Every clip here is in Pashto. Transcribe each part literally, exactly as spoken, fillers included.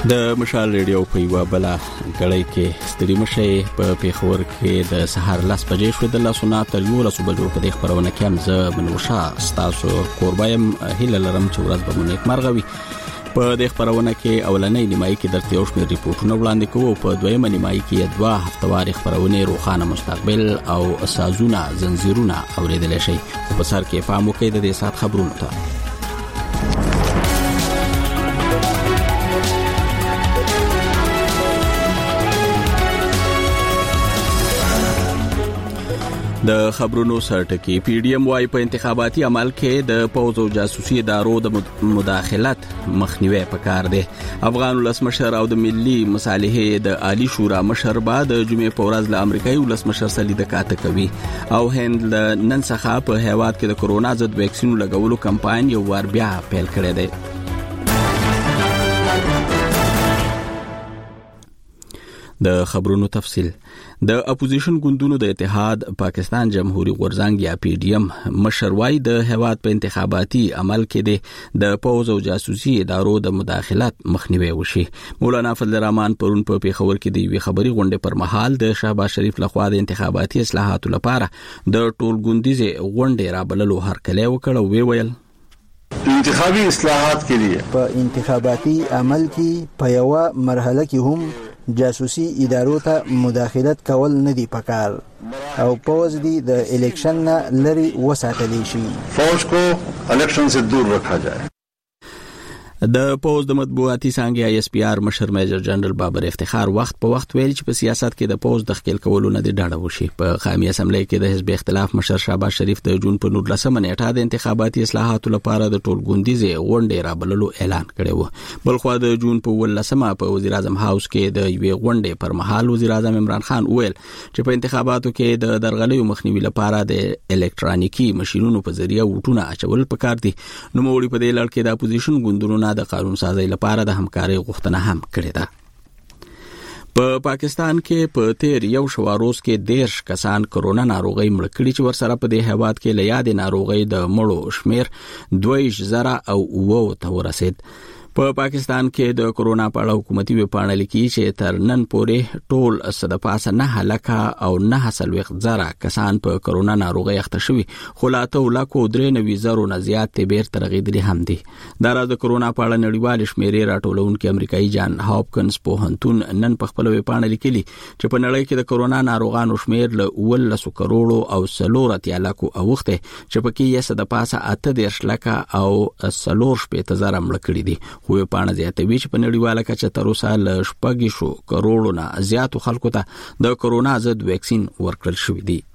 د مشال ریډیو په یو بل غړی کې ستړي مشه په پیښور کې د سهار لاس بجې شو د لاسونه تر یو لاسو بجو په دې خبرونه کې هم زه منوشا ستاسو قربایم هیله لرم چې ورځ به مو نیک مرغوي. په دې خبرونه کې اولنۍ نیمایي کې درته یو شمېر ریپورتونه وړاندې کوو، په دویمه نیمایي کې دوه هفتواري خبرونه روخانه مستقبل او سازونه زنجیرونه اوریدل شي. په سر کې پام وکړئ د دې سات خبرونو ته. د خبرونو سرټکی پی ډی ایم وايي په انتخاباتي عمل کې د پوز او جاسوسي ادارو د مداخلت مخنیوي پکار دی. افغان ولسمشر او د ملي مصالحې د عالی شورا مشر بعد جمعې په ورځ له امریکایي ولسمشر سره لیدل کوي او هند نن څخه په هیواد کې د کورونا ضد ویکسین لګولو کمپاین یو ور بیا پیل کړی دی. د خبرونو تفصیل. د اپوزیشن ګوندونو د اتحاد پاکستان جمهوریت غورځنګ یا پی ډی ایم مشر وايي د هیواد په انتخاباتي عمل کې د پوز او جاسوسي ادارو د مداخلت مخنیوي وشي. مولانا فضل الرحمن پرون په پیښور کې د یوې خبري غونډې پر مهال د شهباز شریف لخوا د انتخاباتي اصلاحاتو لپاره د ټول ګوندیزه غونډې رابللو هرکلی وکړ او وی ویل انتخابي اصلاحات کې دي په انتخاباتي عمل کې په یو مرحله کې هم جاسوسي ادارو ته مداخلت کول نه دی پکار او پوز دی د الیکشن نه لري وساتلی شي. فوج کو الیکشن سے دور رکھا جائے. د پوز د مطبوعاتي څنګه ای اس پی آر مشر میجر جنرال بابر افتخار وخت په وخت ویل چې په سیاست کې د پوز د خپل کولو نه دی ډاډه وشي. په قومي اسمبلی کې د حزب اختلاف مشر شهباز شریف د جون په نولسمه نیټه د انتخاباتي اصلاحاتو لپاره د ټول ګوندیزه غونډې رابللو اعلان کړی و. بل خو د جون په ولسمه په وزیر اعظم هاوس کې د یوې غونډې پر مهال وزیر اعظم عمران خان ویل چې په انتخاباتو کې د درغلیو مخنیوي لپاره د الکترونیکي ماشينونو په ذریعہ وټونه اچول پکار دي. نو موړي په دې لړ کې د اپوزیشن ګوندونو د قانون سازي لپاره د همکاري غوښتنه هم کړې ده. په پاکستان کې په تیر یو شواروز کې دیرش کسان کرونا ناروغي مړ کړي چې ورسره په دې هیواد کې لیاد ناروغي د مړو شمیر دوه زره او وو ته ورسید. په پاکستان کې د کرونا په اړه حکومتي ویبپاڼه لیکي چې تر نن پورې ټول صد پاسه نه هلاکه او نه سلويخ زره کسان په کرونا ناروغي اخته شوي، خو لا ته ولکو درې نوي زرو نه زیات تبیر ترغیدلي هم دي. دا راز د کرونا په اړه نړیوال شمیرې راټولونکو امریکایي جان هاپکنز پوهنتون نن په خپل ویبپاڼه لیکلي چې په نړۍ کې د کرونا ناروغانو شمیر له ولسو کروڑو او سلورت یالاکو اوخته چې پکې یې صد پاسه اته دیرش لکه او سلور شپې تزار مړ کړي دي. خو پاڼه زیاتوي چې په نړیواله کچه تر اوسه له شپږ شو کروڑو نه زیاتو خلکو ته د کرونا ضد ویکسین ورکړل شوی دی.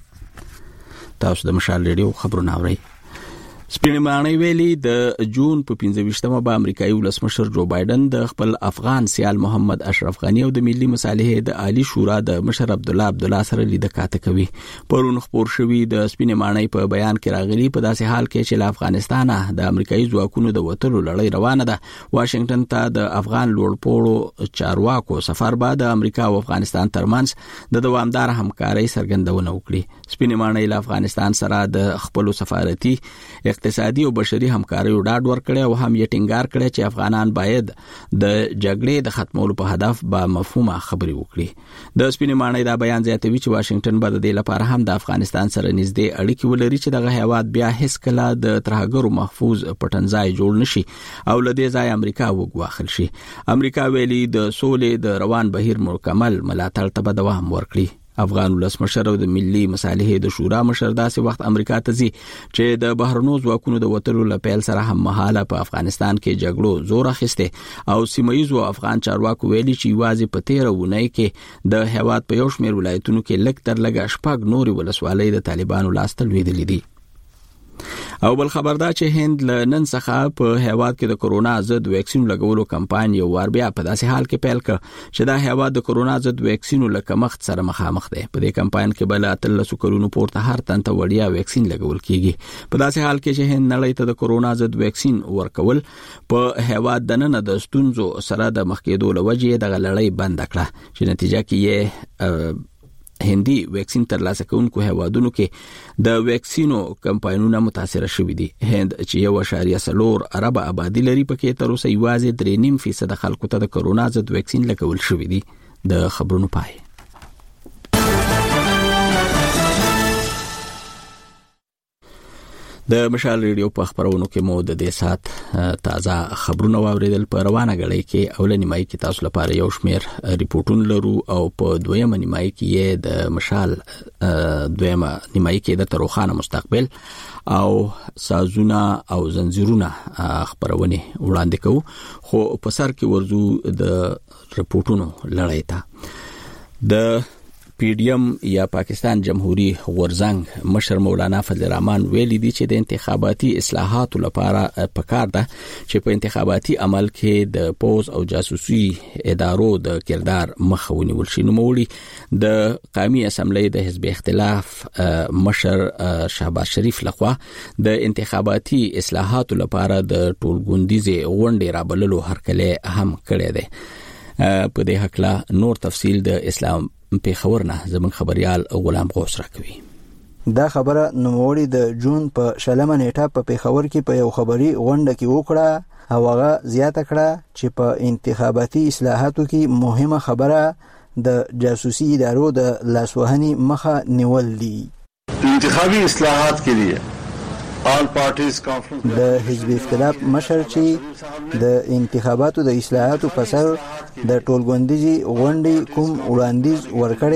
تاسو د مشال ریډیو خبرونه اورئ. سپینې ماڼۍ ویلي د جون په پنځه ویشتمه به امریکایي ولسمشر جو بایدن د خپل افغان سیال محمد اشرف غنی او د ملي مصالحې د عالی شورا د مشر عبد الله عبد الله سره لیدل کاته کوي. پرون خبر شوی د سپینې ماڼۍ په بیان کې راغلي په داسې حال کې چې له افغانستانه د امریکایي ځواکونو د وټلو لړۍ روانه ده. واشنگټن ته د افغان لوړپوړو چارواکو سفر بعد د امریکا او افغانستان ترمنځ د دوامدار همکارۍ څرګندونه وکړي. سپینې ماڼۍ له افغانستان سره د خپل سفارتي اقتصادي او بشري همکاري ډاډ ورکړي او هم یې ټینګار کړي چې افغانان باید د جګړې د ختمولو په هدف با مفهومه خبري وکړي. د سپینې ماڼۍ دا بیان زیاتوي چې واشنگټن به د دې لپاره هم د افغانستان سره نږدې اړیکې ولري چې دغه هیواد بیا هیڅ کله د ترهګرو محفوظ پټنځای جوړ نشي او له دې ځای امریکا وګواخل شي. امریکا ویلي د سولې د روان بهیر مکمل ملاتړ ته دوام ورکړي. افغان ولسمشر او د ملي مصالحې د شورا مشر داسې وخت امریکا ته ځي چې د بهرنو ځواکونو د وټلو لپیل سره هم مهاله په افغانستان کې جګړو زور اخیسته او سیمایي افغان چارواکو ویلي چې واځي په تیر ونۍ کې د هیواد په یو شمېر ولایتونو کې لک تر لګ شپږ نوري ولسوالۍ د طالبانو لاس ته لوېدلې دي. او بل خبردار چې هند له نن څخه په هیواد کې د کرونا ضد ویکسین لګولو کمپاین یو ور بیا په داسې حال کې پیل کړ چې دا هیواد د کرونا ضد ویکسین لکه مخ سره مخامخ دی. په دې کمپاین کې بل اتلس کلونو پورته هر تن ته وړیا ویکسین لګول کیږي. په داسې حال کې چې هند نړۍ ته د کرونا ضد ویکسین ورکول په هیواد د نن د ستونزو سره د مخ کېدو لوجې د غلړۍ بند کړه چې نتیجه کې هندي ویکسین ترلاسه کوونکو هیوادونو کې د ویکسینو کمپاینونه متاثر شوي دي. هند چې یو اشاریه څلور ارب آبادي لري پکې تر اوسه یوازې درې نیم فیصد خلکو ته د کرونا ضد ویکسین لګول شوي دي. د خبرونو پای. د مشال ریډیو په خبرونو کې مو د دې سات تازه خبرونه واوریدل. په روانه غړي کې اولنی مای کې تاسو لپاره یو شمیر ریپورتونه لرو او په دویمه نیمای کې د مشال دویمه نیمای کې د تروخانه مستقبل او سازونه او زنجیرونه خبرونه وړاندې کوو. خو په سر کې ورزو د ریپورتونو لړۍ ته د پی ډی ایم یا پاکستان جمهوریت غورزنګ مشر مولانا فضل الرحمن ویلي دي چې د انتخاباتي اصلاحاتو لپاره پکار ده چې په انتخاباتي عمل کې د پوز او جاسوسي ادارو د کردار مخه ونیول شي. نو مولي د قومي اسمبلی د حزب اختلاف مشر شهباز شریف لخوا د انتخاباتي اصلاحاتو لپاره د ټولګوندیزه غونډې رابللو هرکله هم کړی دی. په دې حق نور تفصیل د اسلام په خبرنه زمون خبريال غلام غوث راکوي. دا خبره نوموړي د جون په شلمه نیټه په پیښور کې په یو خبري غونډه کې وکړه او هغه زیاته کړه چې په انتخاباتي اصلاحاتو کې مهمه خبره د جاسوسي ادارو د لاسوهنې مخه نیول دي. انتخابي اصلاحات کې لیے آل پارټیز کانفرنس د حزب اختلاف مشر چې د انتخاباتو د اصلاحاتو په سر د ټولګوندیزي غونډې کوم وړاندیز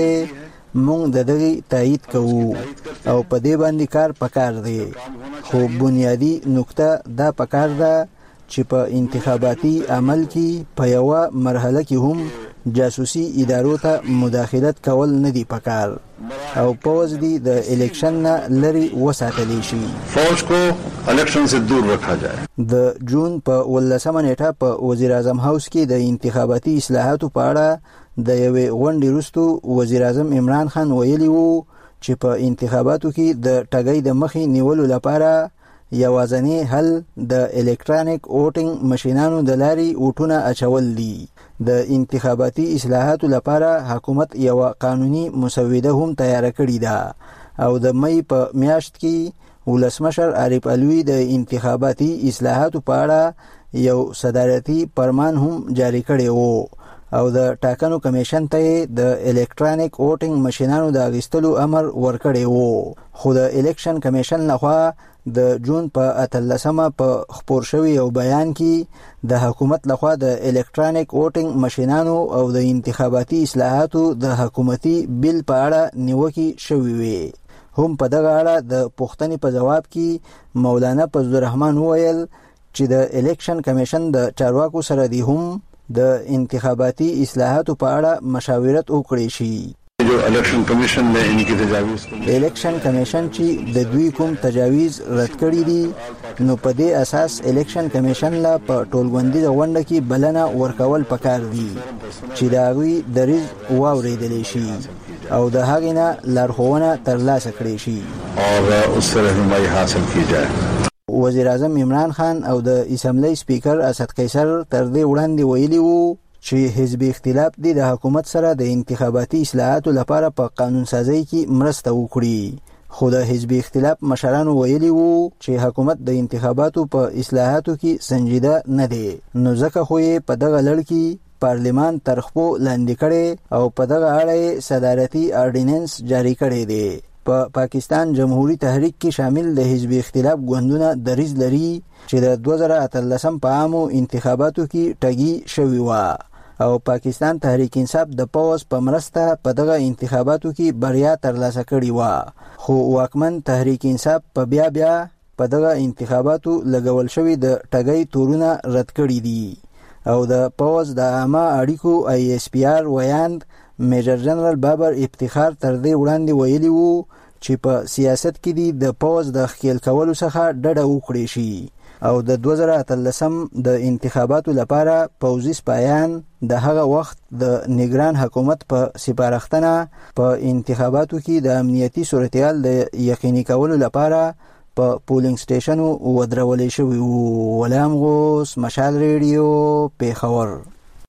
ورکړي مونږ د دغه تایید کوو او په دې باندې کار پکار دی. خو بنیادی نقطه دا پکار ده چې په انتخاباتي عمل کې په یو مرحله کې هم جاسوسي ادارو ته مداخلت کول نه دی پکار او پوز دی د الیکشن نه لري وساتلی شي. فوج کو الیکشن سے دور رکھا جائے. د جون په ولسمه نیټه په وزیر اعظم هاوس کې د انتخاباتي اصلاحاتو په اړه د یوې غونډې وروسته وزیر اعظم عمران خان ویلي وو چې په انتخاباتو کې د ټګۍ د مخې نیولو لپاره یوازنی حل د الکترونیک ووټینګ ماشینانو د لارې ووټونه اچول دي. د انتخاباتي اصلاحاتو لپاره حکومت یو قانوني مسوده هم تیار کړی ده او د مې په میاشت کې ولسمشر عارف علوی د انتخاباتي اصلاحاتو په اړه یو صدارتي فرمان هم جاری کړی وو او د ټاکنو کمیشن ته د الکترونیک ووټینګ ماشینانو د اغستلو امر ورکړی وو. خو د الیکشن کمیشن لخوا د جون په اتلسمه په خبر شوی او بیان کې د حکومت لخوا د الکترونیک ووټینګ ماشینانو او د انتخاباتي اصلاحاتو د حکومتي بیل په اړه نیوکه شوې وي. هم په دغه اړه د پوښتنې په جواب کې مولانا فضل الرحمن وویل چې د الیکشن کمیشن د چارواکو سره دی هم د انتخاباتي اصلاحاتو په اړه مشاورت وکړي شي. جو الیکشن کمیشن نے ان کی تجاویز الیکشن کمیشن چې د دوی کوم تجاویز رد کړی دي نو په دې اساس الیکشن کمیشن لا په ټولګوندي غونډه کې بلنه ورکول پکار دي چې دا غوي دریز واوریدل شي او د هغې نه لارښوونه ترلاسه کړي شي اور اس سے رہنمائی حاصل کی جائے. وزیر اعظم عمران خان او د اسمبلی سپیکر اسد قیصر تر دې وړاندې ویلي وو چې حزب اختلاف دی د حکومت سره د انتخاباتي اصلاحاتو لپاره په قانون سازی کې مرسته وکړي. خو د حزب اختلاف مشرانو ویلي وو چې حکومت د انتخاباتو په اصلاحاتو کې سنجیده نه دی نو ځکه خو یې په دغه لړ کې پارلیمان ترخپو لاندې کړي او په دغه اړه صدارتي آرډیننس جاری کړي دی. په پا پاکستان جمهوریت تحریک کې شامل د حزب اختلاف ګوندونه دریځ لري چې د دوه زره اتلسم په عامو انتخاباتو کې ټګي شوی و او پاکستان تحریک انصاف د پوز په مرسته په دغه انتخاباتو کې بریا ترلاسه کړې و. خو واکمن تحریک انصاف په بیا بیا په دغه انتخاباتو لګول شوی د ټګي تورونه رد کړي دي او د پوز د عامه اړیکو آی اس پی آر ویاند میجر جنرال بابر افتخار تر دې وړاندې ویلي وو چې په سیاست کې دی د پوز د خیل کولو څخه ډډه وکړي شي او د دوه زره اتلسم د انتخاباتو لپاره پوځي سپایان د هغه وخت د نگران حکومت په سپارښتنه په انتخاباتو کې د امنیتي صورتحال د یقیني کولو لپاره په پولینګ سټیشنو ودرولې شوی وو. غلام غوث، مشال ریډیو، پیښور.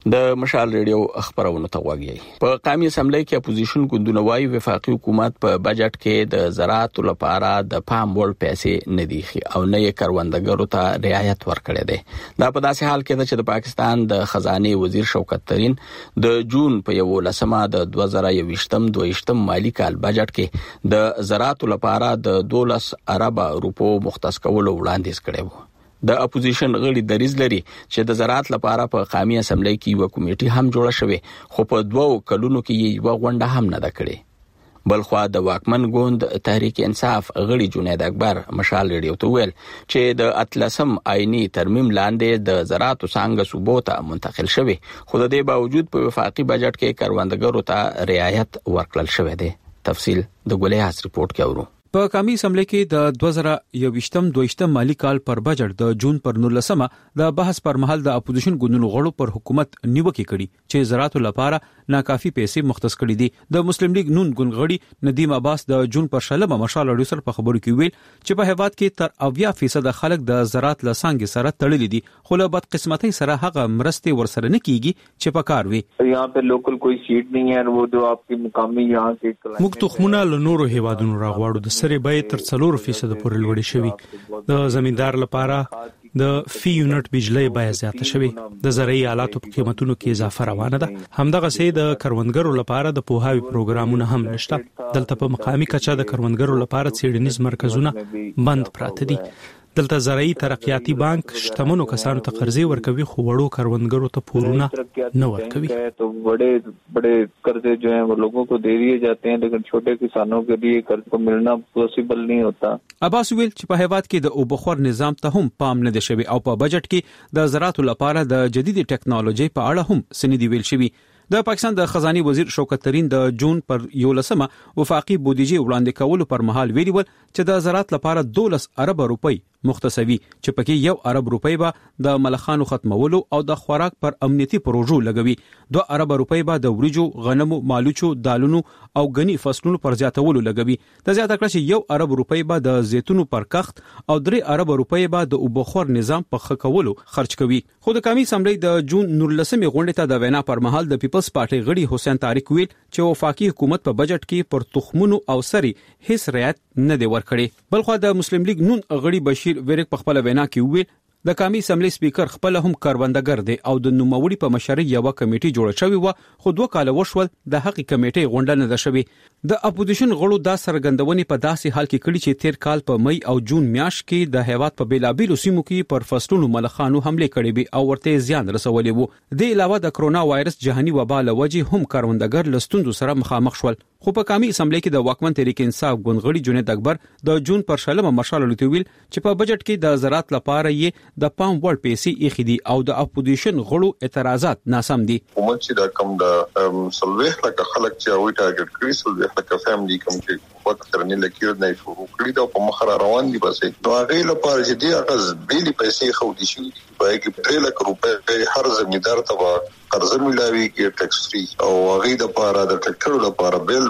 د مشال ریډیو خبرونه ته وګورئ. په قومي اسمبلی کې اپوزیشن ګوندونه وايي وفاقي حکومت په بجټ کې د زراعت لپاره د پام وړ پیسې نه دي او نه یې کروندګرو ته رعایت ورکړي دي. دا په داسې حال کې ده چې د پاکستان د خزانه وزیر شوکت ترين د جون په یولسمه د دوه زره یوویشتم دویشتم مالی کال بجټ کې د زراعت لپاره د دولس ارب روپو مختص کولو وړاندیز کړی و. د اپوزیشن غړي دریځ لري چې د زراعت لپاره په قومي اسمبلی کې یو کمیټه هم جوړه شوې خو په دوو کلونو کې یې یو غونډه هم نه ده کړې. بلخوا د واکمن ګوند تحریک انصاف غړي جنید اکبر مشال ریډیو ته ویل چې د اتلسم آئینی ترمیم لاندې د زراعت څنګه صوبو ته منتقل شوی خو د دې باوجود په وفاقي بجټ کې کروندګرو ته رعایت ورکړل شوی دی. تفصیل د ګولیاس ریپورت کې اورو. په قومي اسمبلی کې د دوه زره یوویشتم دویشتم مالی کال پر بجټ د جون پر نولسمه د بحث پر مهال د اپوزیشن ګوندونو غړو پر حکومت نیوکه کړي چې زراعت لپاره ناکافي پیسې مختص کړي دي. د مسلم لیگ نون ګوند غړي ندیم عباس د جون پر شلمه مشال اړیو سره په خبرو کې ویل چې په هیواد کې تر اویا فیصد خلک د زراعت لسانګ سره تړلي دي خو له بد قسمتۍ سره هغه مرستې ورسره نه کیږي چې په کار وي. یہاں په لوکل کوئی سیټ نه ہے وہ جو آپ کی مقامی یہاں کے موږ تخمونه له نورو هیوادونو راغواړو د سره به تر څلور فیصد پورې لوړې شوې. د زمیندار لپاره د فی یونټ بجلی بیه زیاته شوې. د زرعي آلاتو په قیمتونو کې اضافه روانه ده. همدغه سي د کروندګرو لپاره د پوهاوی پروګرامونه هم نشته. دلته په مقامي کچه د کروندګرو لپاره څېړنیز مرکزونه بند پراته دي. دلته زرعي ترقیاتي بانک شتمنو کسانو ته قرضې ورکوي خو وړو کروندګرو ته پورونه نه ورکوي. تو بڑے بڑے قرضے جو ہیں وہ لوگوں کو دے دیے جاتے ہیں لیکن چھوٹے کسانوں کے لیے قرض کو ملنا پوسیبل نہیں ہوتا. عباس ویل چې په هیواد کې د اوبخور نظام ته هم پام نه دی شوی او په بجټ کې د زراعت لپاره د جدید ټکنالوژي په اړه هم سندې ویل شوی. د پاکستان د خزانه وزیر شوکت ترين د جون پر یولسمه وفاقي بودیجه وړاندې کولو پر مهال ویلي ول چې د زراعت لپاره دولس ارب روپۍ مختصوي چې پکې یو ارب روپۍ به د ملخانو ختمولو او د خوراک پر امنیتي پروژو لګوي. دوه ارب روپۍ به د وریجو، غنمو، مالوچو، دالونو او غني فصلونو پر زیاتولو لګوي. د زیاته کړه چې یو ارب روپۍ به د زیتونو پر کښت او درې ارب روپۍ به د اوبخور نظام په ښه کولو خرج کوي. خو د قومي اسمبلی د جون نولسمه غونډې ته د وینا پر مهال د پیپلز پارټي غړي حسین طارق ویل چې وفاقي حکومت په بجټ کې پر تخمونو او سري هیڅ رعایت نه دی ورکړي. بلخو د مسلم لیگ نون غړي بشیر ویرک په خپل وینا کې ویل د قومي اسمبلی سپیکر خپل هم کروندګر دی او د نوموړي په مشرۍ یو کمیټه جوړه شوې و خو دوه کال وشول د حقي کمیټې غونډه نه ده شوې. د اپوزیشن غړو دا سرګندونې په داسې حال کې کړي چې تیر کال په مئی او جون میاشت کې د هیواد په بیلابیلو سیمو کې پر فصلونو ملخانو حمله کړې وي او ورته زیان رسولې وو. د علاوه د کرونا وایرس جهاني وبا له وجې هم کروندګر لستوندو سره مخامخ شول. خو په قومي اسمبلی کې د واکمن تحریک انصاف ګوند غړي جنید اکبر د جون پر شلمه مشال لوتویل چې په بجټ کې د زراعت لپاره یې د پام وړ پیسې ایخي دي او د اپوزیشن غړو اعتراضات ناسم دي. حکومت چې دا کوم د سلويخ لکه خلک چې اوی ټارګټ کړی سلويخ لکه فیملی کوم چې وخت ترنه لکیر نه شروع کړی دا په مخ را روان دي بس نو هغه لپاره چې دی هغه بیلي پیسې خو دي شي په کې په لک روپے هر زمیندار ته قرض ملاوي کې ټیکس فری او هغه د لپاره د ټریکټر لپاره بیل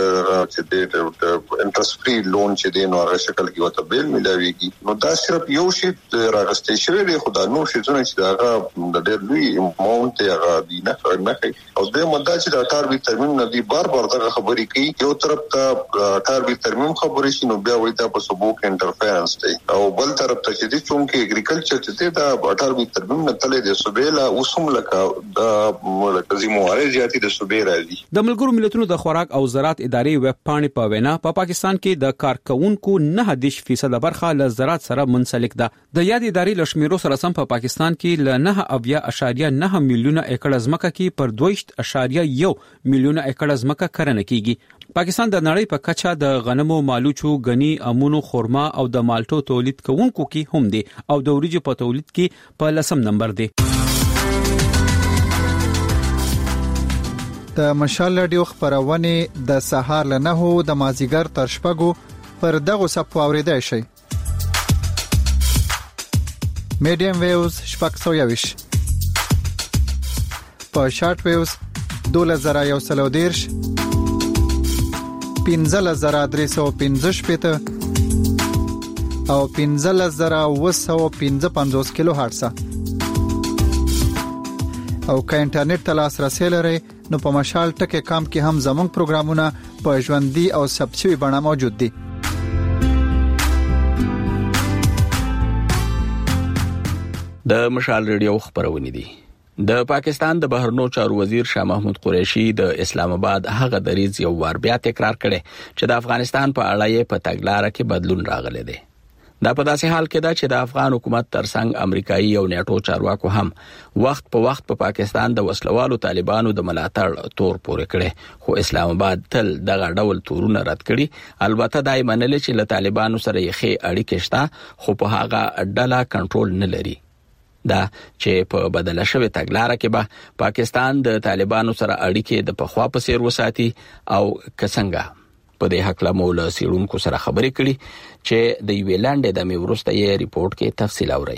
چې د انټرست فری لون چې دی نو هغه شکل کې وته بیل ملاوي کې نو دا صرف یو شی راغستې شوی دی خدای نو شي چې هغه د ډېر لوی اماونت هغه دی نه نه او د مدته چې د اټار به ترمیم نه دی بار بار دا خبرې کوي یو طرف ته اټار به ترمیم خبرې شي نو بیا وایي دا په سبو کې انټرفیرنس دی او بل طرف ته چې دی چې اګریکلچر چې دا اټار به ترمیم نه تلې د سبېلا اوسم لکه د زمواري زیاتی د صوبې راځي. د ملګرو ملتونو د خوراک او زراعت ادارې ویب پاڼې په وینا په پا پاکستان کې د کارکونکو نه دیش فیصد برخه له زراعت سره منسلک ده. د یاد ادارې لشمیرو سره سم په پا پاکستان کې ل نه اویا اشاریه نه میلیونه ایکړ ځمکه کې پر دویشت اشاریه یو میلیونه ایکړ ځمکه کرنه کیږي. پاکستان د نړۍ په کچه د غنمو، مالوچو، غني، امونو، خرما او د مالټو تولید کوونکو کې هم دي او د وریجو په تولید کې په لسم نمبر دي. د مشال رادیو خبرونه د سهار له نهو د مازیګر تر شپږو پر دغه صفو اوریدای شي. میډیم ویوز شپږ سوه یویش په شارټ ویوز دوله زره یو سل او دیرش پنځه زره درې سوه پنځه شپېته او پنځه زره اوه سوه پنځه پنځوس کیلو هرتز. او که انټرنیټ ته لاسرسي لرئ نو په مشال ټکی کام کې هم زموږ پروګرامونه په ژوندۍ او ثبت شوي بڼه موجود دي. د مشال ریډیو خبرونه دي. د پاکستان د بهرنیو چارو وزیر شاه محمود قریشي د اسلام آباد هغه دریځ یو وار بیا تکرار کړي چې د افغانستان په اړه یې په تګلارې کې بدلون راغلی دی. دا په داسې حال کې ده چې د افغان حکومت ترڅنګ امریکایي او نیټو چارواکو هم وخت په وخت په پا پاکستان د وسلوالو طالبانو د ملاتړ تور پورې کړي، خو اسلام آباد تل دغه ډول تورونه رد کړي. البته دای منل چې له طالبانو سره یې ښه اړیکې شته، خو په هغه ډله کنټرول نه لري. دا چې په بدله شوی تګلارې کې به پاکستان د طالبانو سره اړیکې د پخوا په څیر وساتي او کسنګا په دې حق له مولا سیرونکو سره خبرې کړي چې د یو لاندې د میورسته یې ریپورت کې تفصیل اوري.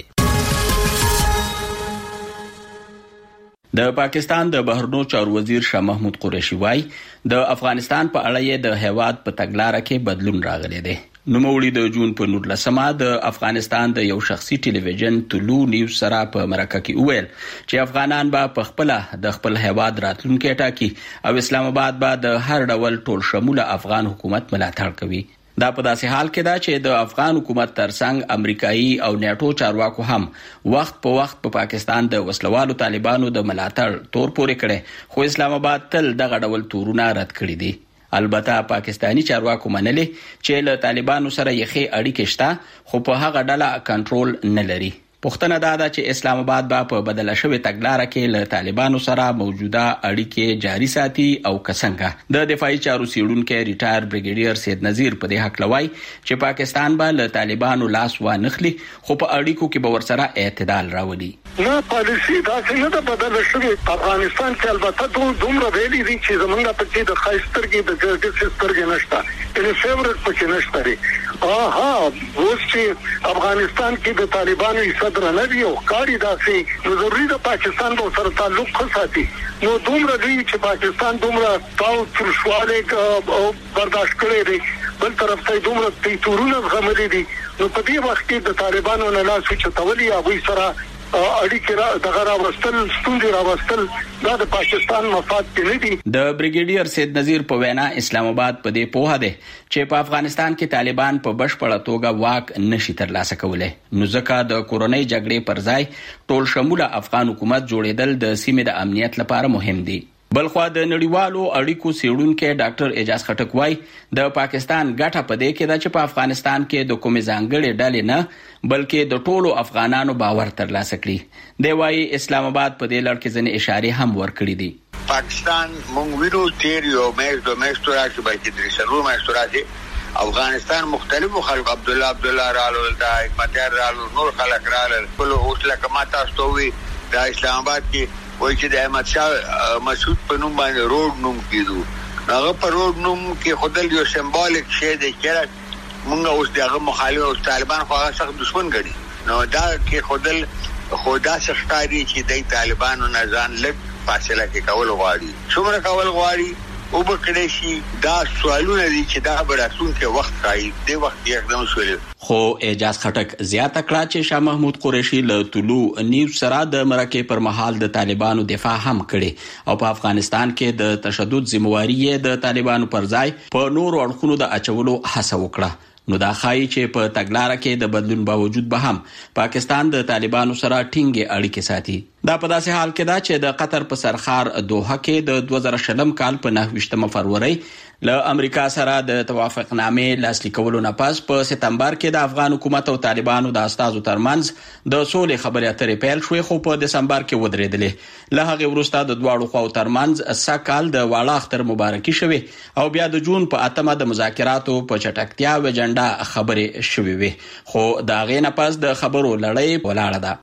د پاکستان د بهرنیو چارو وزیر شاه محمود قریشي وايي د افغانستان په اړه یې د هیواد په تګلارې کې بدلون راغلی دی. نوموړي د جون په نولسمه د افغانستان د یو شخصي ټلویزیون طلوع نیوز سره په مرکه کې وویل چې افغانان به په خپل د خپل هیواد راتلونکي ټاکي او اسلام آباد به د هر ډول ټول شموله افغان حکومت ملاتړ کوي. دا په داسې حال کې ده چې د افغان حکومت ترڅنګ امریکایي او نیټو چارواکو هم وخت په وخت په پا پاکستان د وسلوالو طالبانو د ملاتړ تور پورې کړي، خو اسلام آباد تل دغه ډول تورونه رد کړي دي. البته پاکستانی چارواکو منلي چې له طالبانو سره یې ښه اړیکې شته، خو په هغه ډله کنټرول نه لري. پوښتنه دا ده چې اسلام آباد به په بدله شوې تګلارې کې له طالبانو سره موجوده اړیکې جاري ساتي او کسنګه. د دفاعي چارو سیړونکو ریټایر بریګیډیر سید نذیر په دې حق لوي چې پاکستان به له طالبانو لاس وانخلي، خو په اړیکو کې به ورسره اعتدال راولي. نه پالیسی دا څنګه د بدل شوی افغانستان کې البته دومره ویلي دي چې زمونږ په کې د خایسترګي د ګرځسترګي نشته، ان فیورټ پکې نشته لري. آها اوس چې افغانستان کې د طالبانو صدر نه دی او کاری داسې نو ضروري د پاکستان په سره تعلق خاصاتي نو دومره دی چې پاکستان دومره تاو ترشواله او برداشت کړی دی، بل طرف ته دومره تورونه غملي دي. نو په دې وخت کې د طالبانو نه لاس چتولي او سره اړیکې را دغه راوستل ستونزې راوستل دا د پاکستان مفاد نه دي. د بریګیډیر سید نذیر په وینا اسلام آباد په دې پوهه ده چې په افغانستان کې طالبان په بشپړه توګه واک نشي ترلاسه کولای، نو ځکه د کورونی جګړې پر ځای ټول شموله افغان حکومت جوړېدل د سیمې د امنیت لپاره مهم دي. بلخوا د نړیوالو اړیکو سیړونکو ډاکټر اعجاز خټک وايي د پاکستان ګټه په دې کې ده چې په افغانستان کې د کومې ځانګړې ډلې نه بلکې د ټولو افغانانو باور ترلاسه کړي. دی وايي اسلام آباد په دې لړ کې ځنې اشارې هم ورکړي دي. پاکستان مونږ وینو تیر یو مېز د مېستو راځي بلکې درې سلو مېستو راځي افغانستان مختلفو خلک عبد الله عبد الله رالو دا حکمت رالو نور خلک رالو ټول اوس لکه ماته استوي د اسلام آباد کې وای چې د احمد شاه مسعود په نوم باندې روډ نوم کیدو هغه په روډ نوم کې خدای یو سمبولیک شی دی چې موږ اوس دغه مخالف او طالبان خو هغه سخت دشمن ګڼي. نو دا کې خدای خدا څخه چې د طالبانو نه ځان لږ فاصله کې کول غواړي، څومره کول غواړي او به کړي شي. دا سوالونه دي چې دا براتون کې وخت راځي د وخت یکدم شول. خو اعجاز خټک زیاته کړه چې شاه محمود قریشي له طلوع نیوز سره د مرکه پر مهال د طالبانو دفاع هم کړي او په افغانستان کې د تشدد ذمہواری د طالبانو پر ځای په نور اړخونو د اچولو هڅه وکړه. نو دا ښایي چې په تګلارې کې د بدلون باوجود به هم پاکستان د طالبانو سره ټینګې اړیکې ساتي. دا په داسې حال کې ده چې د قطر په سرخار دوحه کې د دوه زره شلم کال په نهه ویشتمه فروری له امریکا سره د توافقنامې لاسلیک کولو نه پس په سپتمبر کې د افغان حکومت او طالبانو د استازو ترمنځ د سولې خبرې اترې پیل شوې، خو په دسمبر کې ودرېدلې. له هغې وروسته د دواړو خواو ترمنځ سږ کال د واړه اختر مبارکي شوې او بیا د جون په اتمه د مذاکراتو په چټکتیا و اجنډا خبرې شوې وې، خو د هغې نه پس د خبرو لړۍ ولاړه ده.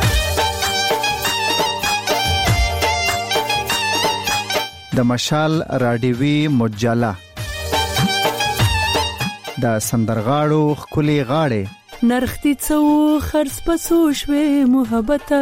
د مشال راډیوي مجله د سندرغاړو خولي غاړې نرختی څو خرڅ پسو شوي محبته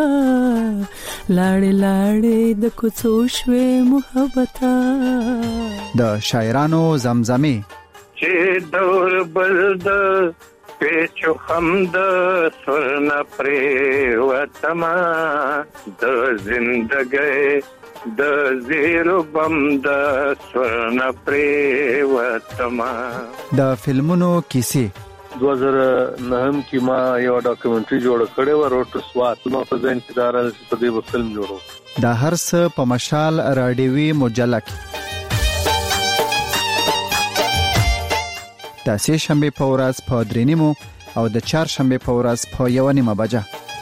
لاړې لاړې د کوڅو شوي محبته د شاعرانو زمزمه چې دور بل د پیچو خم د سورن پریوتما د زندګۍ د زیرو بم د سورن پریوتما. د فلمونو کیسې دو هزار نهم کې ما یو ډاکومنټري جوړ کړی و روټ سوات نو په ځین کې دار په دې فلم جوړو. دا هر څه په مشال رادیوي مجله کې د سه شنبه په ورځ په درې نیمو او د چهار شنبه په ورځ په یو نیمه بجه.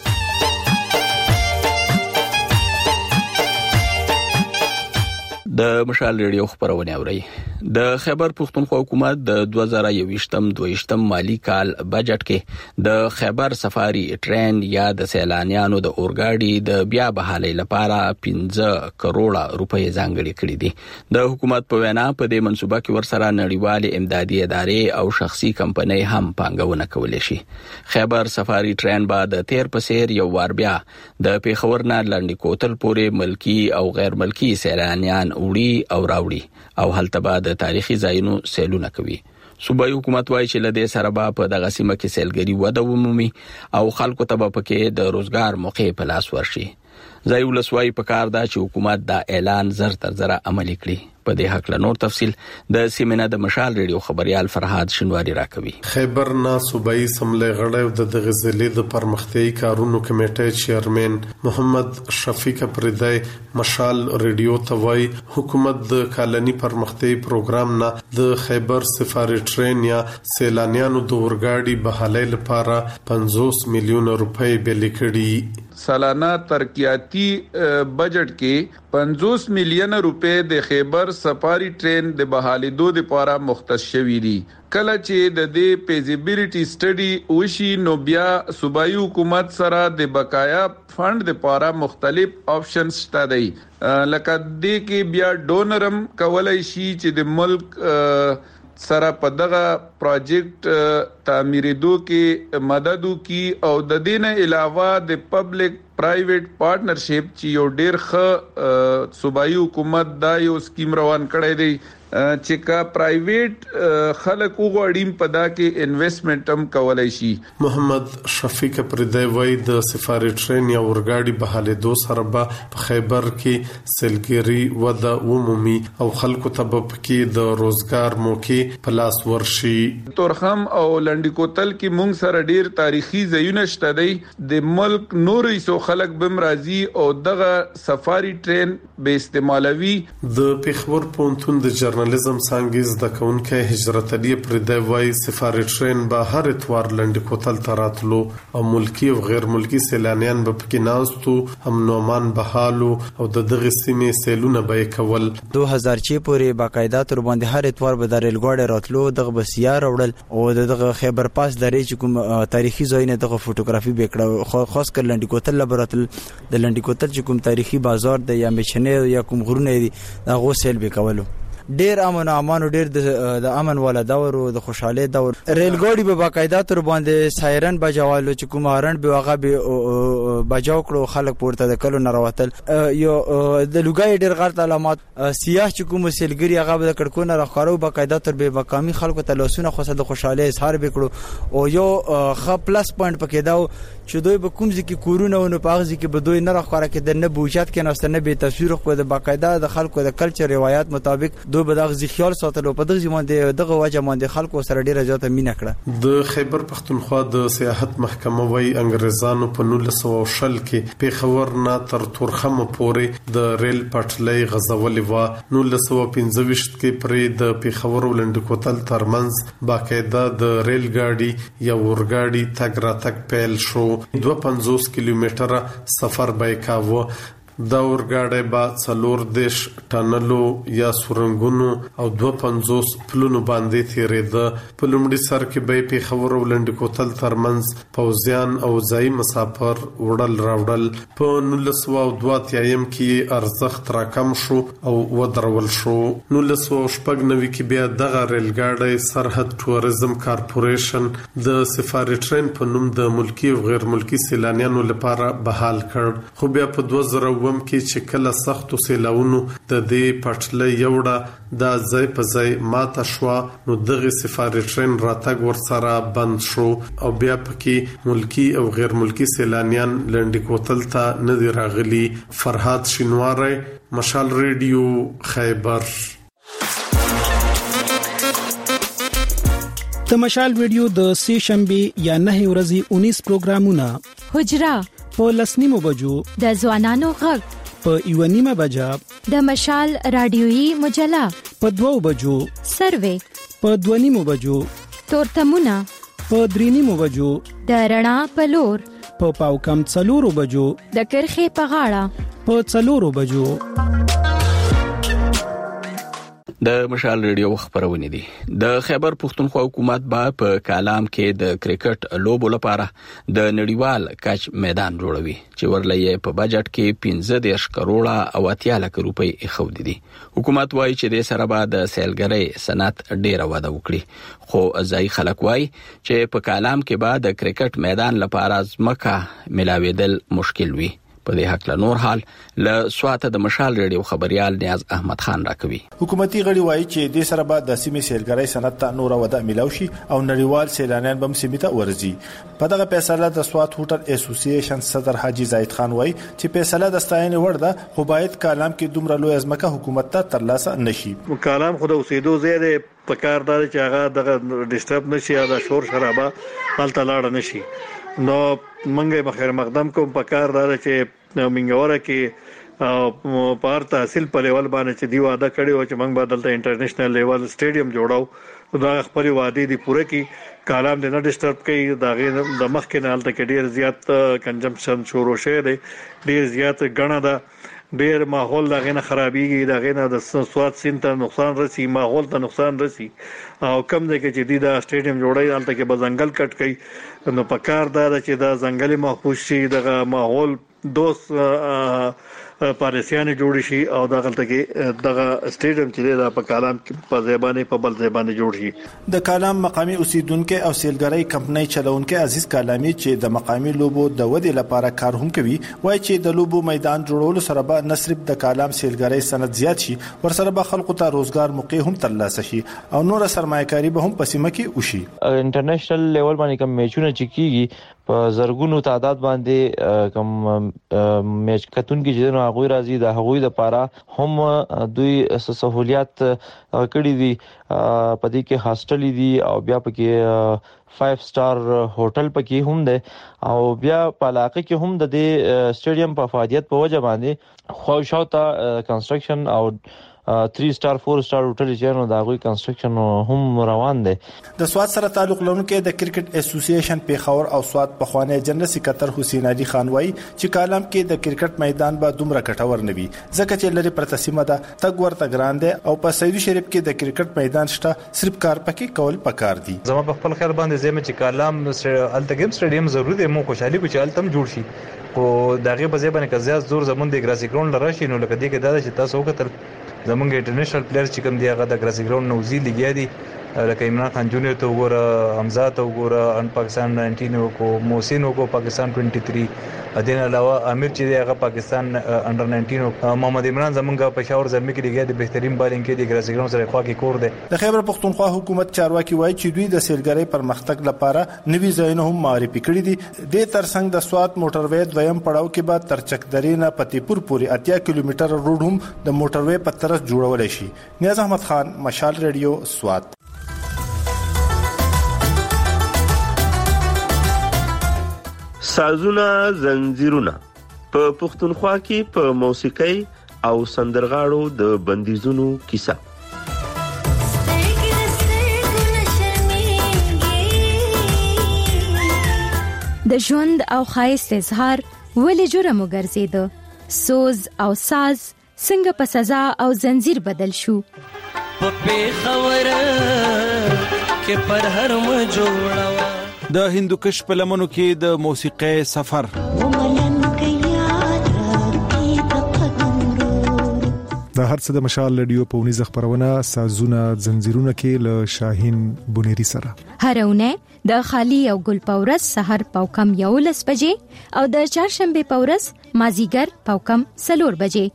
د مشال ریډیو خبرونه اوري. د خیبر پښتونخوا حکومت د دوه زره یوویشتم دویشتم مالی کال بجټ کې د خیبر سفاری ټرین یا د سیلانیانو د اورګاډي د بیا بحالي لپاره پنځه کروڑه روپۍ ځانګړي کړې دي. د حکومت په وینا په دې منصوبه کې ورسره نړیوال امدادي ادارې او شخصي کمپنۍ هم پانګونه کولای شي. خیبر سفاری ټرین به د تیر پسیر یو وار بیا د پیښور نه لنډی کوتل پورې ملکی او غیر ملکی سیلانیان وړي او راوړي او هلته به د تاریخي ځایونو سیلونه کوي. صوبایي حکومت وايي چې لدې سره به په دغه سیمه کې سیلګري وده ومومي او خلکو ته به پکې د روزګار موقع په لاس ورشي. ځای ولسوالي په کار ده چې حکومت دا اعلان زر تر زر عملي کړي. په دې حق له نور تفصيل د سیمینه د مشال ریډیو خبريال فرهاد شنواری راکوي. خیبر نا صوبایي سملې غړی د دغه ضلع د پرمختیايي کارونو کمیټې چیرمن محمد شفیق پردای مشال ریډیو ته وایي حکومت د کالني پرمختیايي پروګرام نه د خیبر سفاري ټرین یا سیلانیانو د اورګاډي بحالۍ لپاره پنځوس میلیون روپۍ بل کړي. سالانه ترقیاتی بجټ کې پنځوس میلیون روپے د خیبر سفاری ټرین د بحالیدو لپاره مختص شوی دي. کله چې د دې فیزیبিলিټی سټډي وشي نو بیا صوبایي حکومت سره د بقایا فند لپاره مختلف آپشنز شته دي. لکه دې کې بیا ډونرم کولای شي چې د ملک سره په دغه پروجیکټ تعمیرېدو کې مدد وکړي او د دې نه علاوه د پبلک پرایویټ پارټنرشپ چې یو ډېر ښه صوبایي حکومت دا یو سکیم روان کړی دی چې کا پرایویټ خلک وغواړي په دا کې انویسټمنټ هم کولای شي. محمد شفیق پردای وای د سفاري ټرین یا اورګاډي بحالېدو سره به په خیبر کې سیلګري وده ومومي او خلکو ته به پکې د روزګار موقع په لاس ورشي. تورخم او لنډی کوتل کې مونږ سره ډیر تاریخي ځایونه شته دي. د ملک نورې سو خلک بم راځي او دغه سفاري ټرین به استعمالوي. د پیښور پونتون د جرنالیزم څنګه د کونکي هجرت علي پردای وای سفاري ټرین به هر اتوار لنډی کوتل تراتلو او ملکی او غیر ملکی سیلانیان به پکې ناستو هم نومان بحالو او د دغه سیمې سیلونه به کول. دو هزار چې پورې باقاعده تر باندې هر اتوار به د ریل ګاډي راتلو دغه بسیار وړل او دغه خیبر پاس درې چې کوم تاریخي ځایونه دغه فوټوګرافي وکړه خاص کر لنډی کوتل لبراتل د لنډی کوتل چې کوم تاریخي بازار د یا میچنه یا کوم غرونه دي دا غو سیل به کولو. ډیر امن امان او ډیر د امن والا دور او د خوشاله دور. ریل ګاډي به باقاعده تر باندې سایرن بجوالو چې کوم هارن به هغه به بجاو کړو خلک پورته د کلو نراوتل یو د لوګای ډیر غلط علامات سیاح چې کوم سیلګری هغه د کډکونه راخارو باقاعده تر به مقامي خلکو ته لاسونه خوسه د خوشاله اظهار وکړو او یو خ پلس پوینټ پکې داو چې دوی به کوم ځکه کورونه او په هغه ځکه به دوی نه راخاره کې د نه بوجات کې نهسته نه به تصویر خو د باقاعده د خلکو د کلچر روایت مطابق دوی به دغه خیال ساتلو په دغه باندې دغه وجه باندې خلکو سره ډیره زیاته مینه کړه. د خیبر پښتونخوا د سیاحت محکمه وای انګريزانو په نولس سوه شل کې پیښور نه تر تورخم پورې د ریل پټلۍ غزولې و. نولس سوه پنځه ویشت کې پرې د پیښور ولند کوتل ترمنځ باقاعده د ریل ګاډي یا ورګاډي تګ را تګ پیل شو. دوه پنځوس کیلومتره سفر به کاوه. دا اورګاډي با څلور دیش ټنلو یا سورنګونو او دوه پنځوس پلونو باندې تیرېده. په لومړي سر کې به پیښور ولند کوتل ترمنځ پوزیان او ځای مسافر وړل راوړل. په نولس سوه دوه اتیا کې ارزښت راکم شو او ودرول شو. نولس سوه شپږ نوي کې بیا دغه ریل ګاډي سرحد ټوریزم کارپوریشن د سفاري ټرین په نوم د ملکی او غیر ملکی سیلانیانو لپاره بحال کړ. خو بیا په دوه زره یادوم کې چې کله سختو سیلاونو د دې پټلۍ یوړه د ځای په ځای ماته شو نو دغه سفاري ټرین راتګ ورسره بند شو او بیا پکې ملکی او غیر ملکی سیلانیان لنډی کوتل ته نه دی راغلي. فرهاد شینواری، مشال ریډیو، خیبر. د مشال ویډیو د سه شنبه یا نه ورځې انیس پروګرامونه: حجرا په لسنیمو بجو، د ځوانانو غږ په یو نیمه بجا، د مشال رادیويي مجله په دوو بجو، سروې په دوه نیمو بجو، تورتمونه په درې نیمو بجو، د رڼا په لور په پاو کم څلورو بجو، د کرخې په غاړه په څلورو بجو. د مشال ریډیو خبرونه دي. د خیبر پښتونخوا حکومت با په کالام کې د کرکټ لوبو لپاره د نړیوال کچ میدان جوړوي چې ورلې په بجټ کې پنځه دېرش کروڑه او اتیا لک روپۍ اخودي دي. حکومت وايي چې د سره به د سیلګرۍ صنعت ډیره وده وکړي، خو ځای خلک وايي چې په کالام کې به د کرکټ میدان لپاره ځمکه ملاویدل مشکل وي. په دې حق له نور حال له سواته د مشال ریډیو خبريال نیاز احمد خان راکوي. حکومتي غړي وایي چې د سره بعد د سیمې سیلګرۍ صنعت ته نور وده ملاوي شي او نړیوال سیلانیان به سیمې ته ورځي. په دغه فیصله د سوات هوټل اسوسییشن صدر حاجی زاید خان وایي چې فیصله د ستاینې وړ ده، خو باید کالام کې دومره لوی ازمکه حکومت ته ترلاسه نشي. کالام خو د اوسېدو زیاده په کار دار چې هغه دغه ډیسټرب نشي یا د شور شرابه حالت لاړ نشي. نو منګه بخیر مقدم کوم په کار دار چې منګوره کې په هر تحصیل په لیول باندې چې دی واده کړی او چې موږ بدلته انټرنیشنل لیول سټیډیم جوړاو، دا خپل وادي دی پوره کې کالام د نه ډیسټرب کوي. دا غي د مخ کې نه حالت کې ډیر زیات کنجمپشن شروع شوه دی، ډیر زیات غنه ده، ډیر ماحول دا غنه خرابيږي، دا غنه د سواد سین ته نقصان رسي، ماحول ته نقصان رسي. او کم دی کې چې دی دا سټیډیم جوړای حالت کې به ځنګل کټ کوي. نو په کار دا چې دا ځنګلي محفوظ شي، دغه ماحول دوست پالیسیانه جوړ شي او دغه کې دغه سټیډیم چې د په کالام کې په زبانه په بل زبانه جوړ شي. د کالام مقامي اوسیدونکو او سیلګرۍ کمپنۍ چلونکو عزیز کالامي چې د مقامي لوبو د ودی لپاره کار هم کوي، وایي چې د لوبو میدان جوړولو سره به نه صرف د کالام سیلګرۍ صنعت زیات شي، ورسره به خلکو ته روزګار موقع هم ترلاسه شي او نور سرمایه‌کاري به هم په سیمه کې وشي. انټرنیشنل لیول باندې کوم میچونه چې کیږي په زرګونو تعداد باندې کوم میچ کتونکو چې نو هغه راځي د هغوی لپاره هم دوی سہولیات کړې دي. په دې کې هاستل دي او بیا پکې فایو سٹار هوټل پکې هم ده او بیا په علاقه کې هم د دې سټیډیم په فعالیت په وجه باندې خو شاته کنستراکشن او تھری سٹار فور سٹار هوټل چې نو دا غوي کنستراکشن هم روان دي. د سواد سره تعلق لرونکو د کرکټ اسوسییشن پیښور او سواد په خوانه جنرال سکرټر حسین علي خان وایي چې کالام کې د کرکټ میدان به دومره کټور نه وي، ځکه چې لري پرتسمه ده تګ ورته ګران دي او په سعودي شریف کې د کرکټ میدان شته، صرف کار پکې کول پکار دي. زما په خپل خیال باندې زموږ چې کالام التګم سټیډیم ضروري دی، مو خوشحالي کو چې التم جوړ شي، خو دغه په ځای باندې کزیا زور زمون د ګراسي ګراوند لراشي. نو لکه دې کې دا چې تاسو وکتل زمونږ انټرنیشنل پلیئر چې کوم دی هغه د ګراسي ګراوند نوزي لګیا دي، لکه عمران خان جونیئر ته وګوره، حمزه ته وګوره، ان پاکستان ناینټین کو محسن کو پاکستان ټوئنټي تھری، ادین علاوه امیر چې دی هغه پاکستان انډر ناینټین، محمد عمران زمونږ پېښور زمي کې لګیا دي، بهترین بالینګ کې دی ګراسي ګراوند سره خوا کې کور دی. د خیبر پښتونخوا حکومت چارواکي وایي چې دوی د سیلګرۍ پرمختګ لپاره نوي ځایونه هم معرفي کړي دي. د ترڅنګ د سوات موټروي دویم پړاو کې بعد تر چکدرینه پتیپور پورې اتیا کیلومتر روډ هم د موټروي په طرف جوړول شي. نیاز احمد خان، مشال ریډیو، سوات. سازونه زنجیرونه په پښتونخوا کې په موسیقي او سندرغاړو د بندیزونو کیسه. د ژوند او ښایست اظهار ولې جرم وګرځیده، سوز او ساز څنګه په سزا او زنجیر بدل شو. په پیښور کې پر هر م جوړوا د هندوکش په لمنو کې د موسیقي سفر. د هر څه د مشال ریډیو په ونیزه خبرونه سازونه زنجیرونه کې له شاهین بونيري سره هرونه د خالی او ګل پورس سحر پاو کم یولس بجې او د چهارشنبه پورس مازیګر په کم سلور بجې.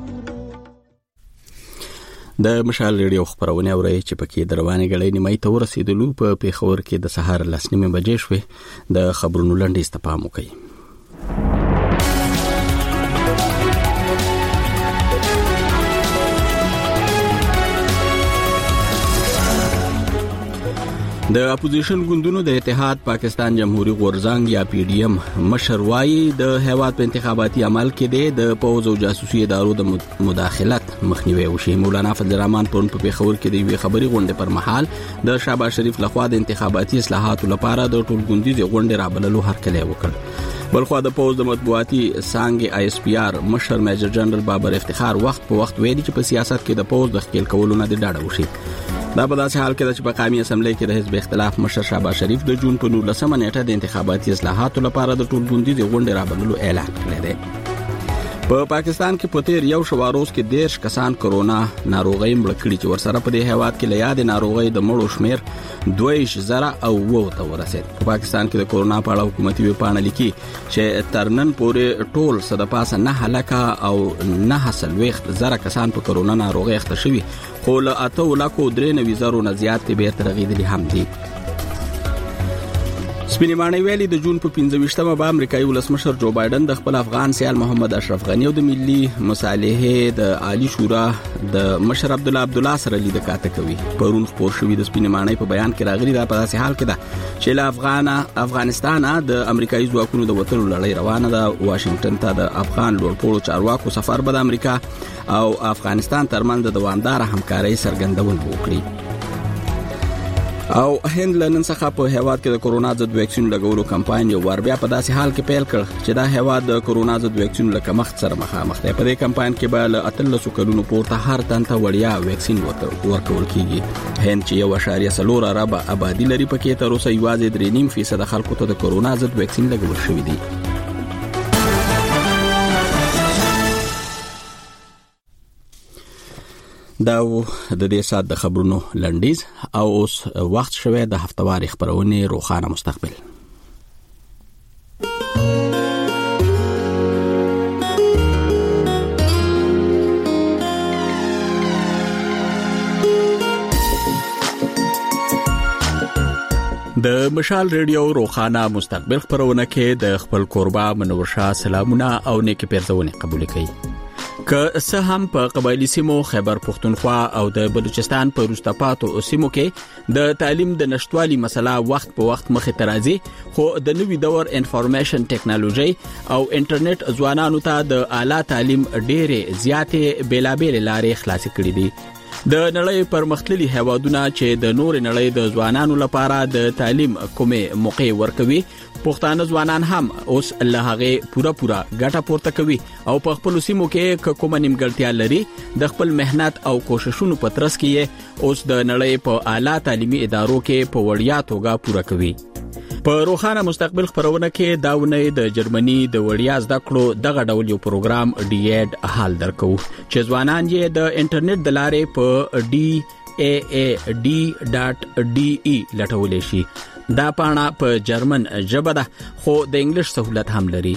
د مشال ریډیو خبرونه اوري چې پکې دروانې غړې نیمه ته ورسېدلو په پیښور کې د سهار لس نیمه بجې شوې. د خبرونو لنډیز ته پام وکړئ. د اپوزیشن ګوندونو د اتحاد پاکستان جمهوریت غورځنګ یا پی ډی ایم مشر وايي د هیواد په انتخاباتي عمل کې د پوز او جاسوسي ادارو د مداخلت مخنیوي وشي. مولانا فضل الرحمن پرون په پیښور کې د یوې خبري غونډې پر مهال د شهباز شریف لخوا د انتخاباتي اصلاحاتو لپاره د ټولګوندیزې غونډې رابللو هرکلی وکړ. بلخوا د پوز د مطبوعاتي څانګې آی اس پی آر مشر میجر جنرال بابر افتخار وخت په وخت ویلي چې په سیاست کې د پوز د ښکېل کولو نه د ډاډه وشي. دا په داسې حال کې چې په قومي اسمبلی کې د حزب اختلاف مشر شهباز شریف د جون په نولسمه نیټه د انتخاباتي اصلاحاتو لپاره د ټولګوندیزې غونډې رابللو اعلان کړی دی. په پاکستان کې په تیر یو شواروز کې دیرش کسان کرونا ناروغي مړ کړي چې ورسره په دې هیواد کې لیاد ناروغي د مړو شمیر دویش زره او وو ته ورسید. په پاکستان کې د کرونا په اړه حکومتي ویبپاڼه لیکي چې ترنن پورې ټول صد پاسه نه هلاکه او نه حاصل وخت زره کسان په کرونا ناروغي اخته شوي، خو له اته لکو درې نوي زرو نه زیات بیرته رغیدلي هم دي. سپینمانه ویلي د جون په پنځه ویشتمه به امریکایي ولسمشر جو بایدن د خپل افغان سیال محمد اشرف غنی او د ملي مصالحې د عالی شورا د مشر عبد الله عبد الله سره لید کاته کوي. پرون خبر شوې د سپینمانه په بیان کې راغلي دا په داسې حال کې ده چې له افغان افغانستان د امریکایي ځواکونو د وټلو لړۍ روانه ده. واشنگټن ته د افغان لوړپوړو چارواکو سفر به د امریکا او افغانستان ترمنځ د دوامدار همکارۍ څرګندونه وکړي. او هند لنن څخه په هیواد کې د کرونا ضد ویکسین لګولو کمپاین یو ور بیا په داسې حال کې پیل کړ چې دا هیواد د کرونا ضد ویکسین لکه مخ سره مخامخ دی. په دې کمپاین کې به له اتلسو کلونو پورته هر تن ته وړیا ویکسین ورکول کیږي. هند چې یو اشاریه څلور اربه آبادی لري پکې تر اوسه یوازې درې نیم فیصد خلکو ته د کرونا ضد ویکسین لګول شوی دی. دا د دې سات د خبرونو لنډیز او اوس وخت شوه د هفتواري خبرونه روخانه مستقبل. د مشال ریډیو روخانه مستقبل خبرونه کې د خپل قربا منور شاه سلامونه او نیکی پیرزونه قبول کړي. که څه هم په قبایلی سیمو خیبر پختونخوا او د بلوچستان په وروسته پاتو سیمو کې د تعلیم د نشټوالي مسله وخت په وخت مخې ته راځي، خو د نوي دور انفارمیشن ټیکنالوژي او انټرنیټ ځوانانو ته د اعلی تعلیم ډېرې زیاتې بیلابېل لارې خلاصې کړې دي. د نړۍ پرمختللي هیوادونه چې د نور نړۍ د ځوانانو لپاره د تعلیم کومه موقع ورکوي، پښتانه ځوانان هم اوس له هغه پورا پورا ګټه پورته کوي او په خپل سیمو کې کومه نیمګړتیا لري د خپل مهنت او کوششونو په ترڅ کې اوس د نړۍ په اعلی تعلیمي ادارو کې په وړیا توګه پورا کوي. په روخانه مستقبل خبرونه کې داونه د جرمني د وړیا زده کړو دغه ډول یو پروګرام ډي ایډ حال درکو چې ځوانان یې د انټرنیټ د لارې په ډي ای ای ډي ډاټ ډي ای لټولې شي. دا پاڼه په جرمن ژبه ده خو د انګلیش سہولت هم لري.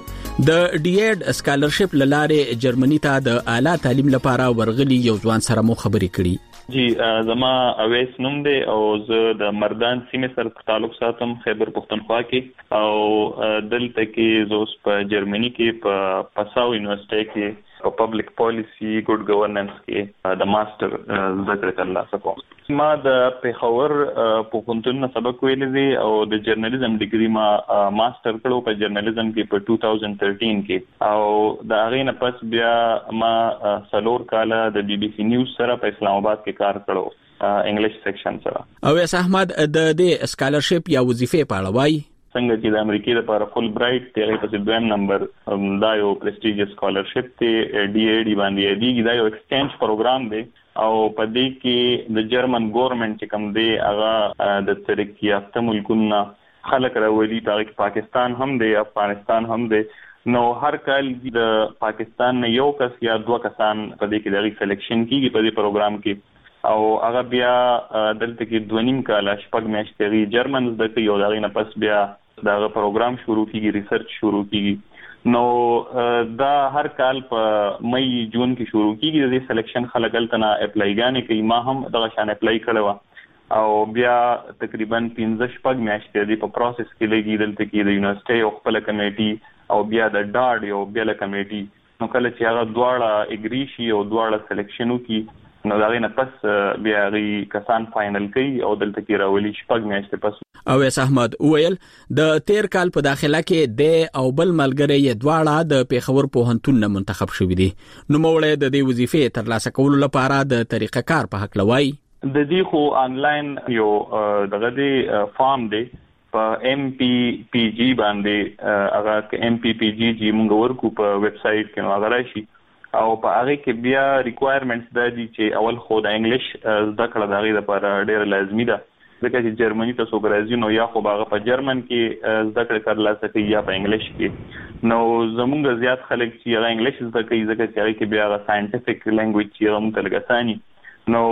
د ډي ایډ سکالرشپ لاره جرمني ته د اعلی تعلیم لپاره ورغلي یو ځوان سره مو خبرې کړي. جی زما اویس نوم دی او زه د مردان سیمه سره تعلق ساتم خیبر پختونخوا کې او دلته کې زوس په جرمني کې په پاساو یونیورسيټي کې په پبلک پالیسی ګډ گورننس کې د ماستر زده ترلاسه کوم. ما د پیښور پوهنتون سبق ویل دي او د جرنالیزم ډیګري ما ماستر کړو په جرنالیزم کې په دوه هزار تیرته کې او د هغه نه پس بیا ما سلور کاله د بي بي سي نیوز سره په اسلام آباد کې کار کړو انګلیش سیکشن سره. او اس احمد د دې سکالرشپ یا وظیفه په اړه وایي څنګه چې د امریکای لپاره فول برایټ ته په دویم نمبر دا یو پرستیجیس سکالرشپ ته ډي ای ډي باندې دی دا یو ایکسچینج پروګرام دی او په دې کې د جرمن ګورنمنت چې کوم دی هغه د ترقی یافته ملکونو خلک راولي په پاکستان هم دی افغانستان هم دی نو هر کال د پاکستان نه یو کس یا دوه کسان په دې کې د سلیکشن کیږي په دې پروګرام کې او هغه بیا دلته کې دوه نیم کال شپږ میاشتې جرمن زده کوي او دا نه پس بیا دا پروګرام شروع کیږي ریسرچ شروع کیږي نو دا هر کال په مئی جون کې شروع کیږي د سلیکشن خلک التنا اپلای غانې کوي. ما هم دغه شان اپلای کړو او بیا تقریبا پنځه شپږ میاشتې د په پروسس کې لګي دلته کې د یونیورسيټي او خپل کمیټي او بیا د ډاډ یو بیا له کمیټي نو کله چې هغه دواړه اګری شي او دواړه سلیکشن وکي نو دا غینه پس بیا غي کسان فائنل کوي او دلته کې راولي شپږ میاشتې پس. اویس احمد ویل د تیر کال په داخله کې د او بل ملګری یې دواړه د پیښور پوهنتون نه منتخب شوې دي. نو موړې د دې وظیفې ترلاسه کولو لپاره د طریقه کار په حق لوي. د دې خو آنلاین یو دغه دی فارم دی په ایم پی پی جی باندې هغه ایم پی پی جی جی مونږ ورکو په ویب سټ کې نو هغه راشي او په هغه کې بیا ریکوایرمنټس د دي چې اول خو د انګلیش زده کړه د هغه لپاره ډېر لازمي ده ځکه چې جرمني ته څوک راځي نو یا خو هغه په جرمن کې زده کړه ترلاسه کوي یا په انګلیش کې. نو زموږ زیات خلک چې هغه انګلیش زده کوي ځکه چې هغه کې بیا هغه ساينټیفیک لینګویج چې هم تلګساني نو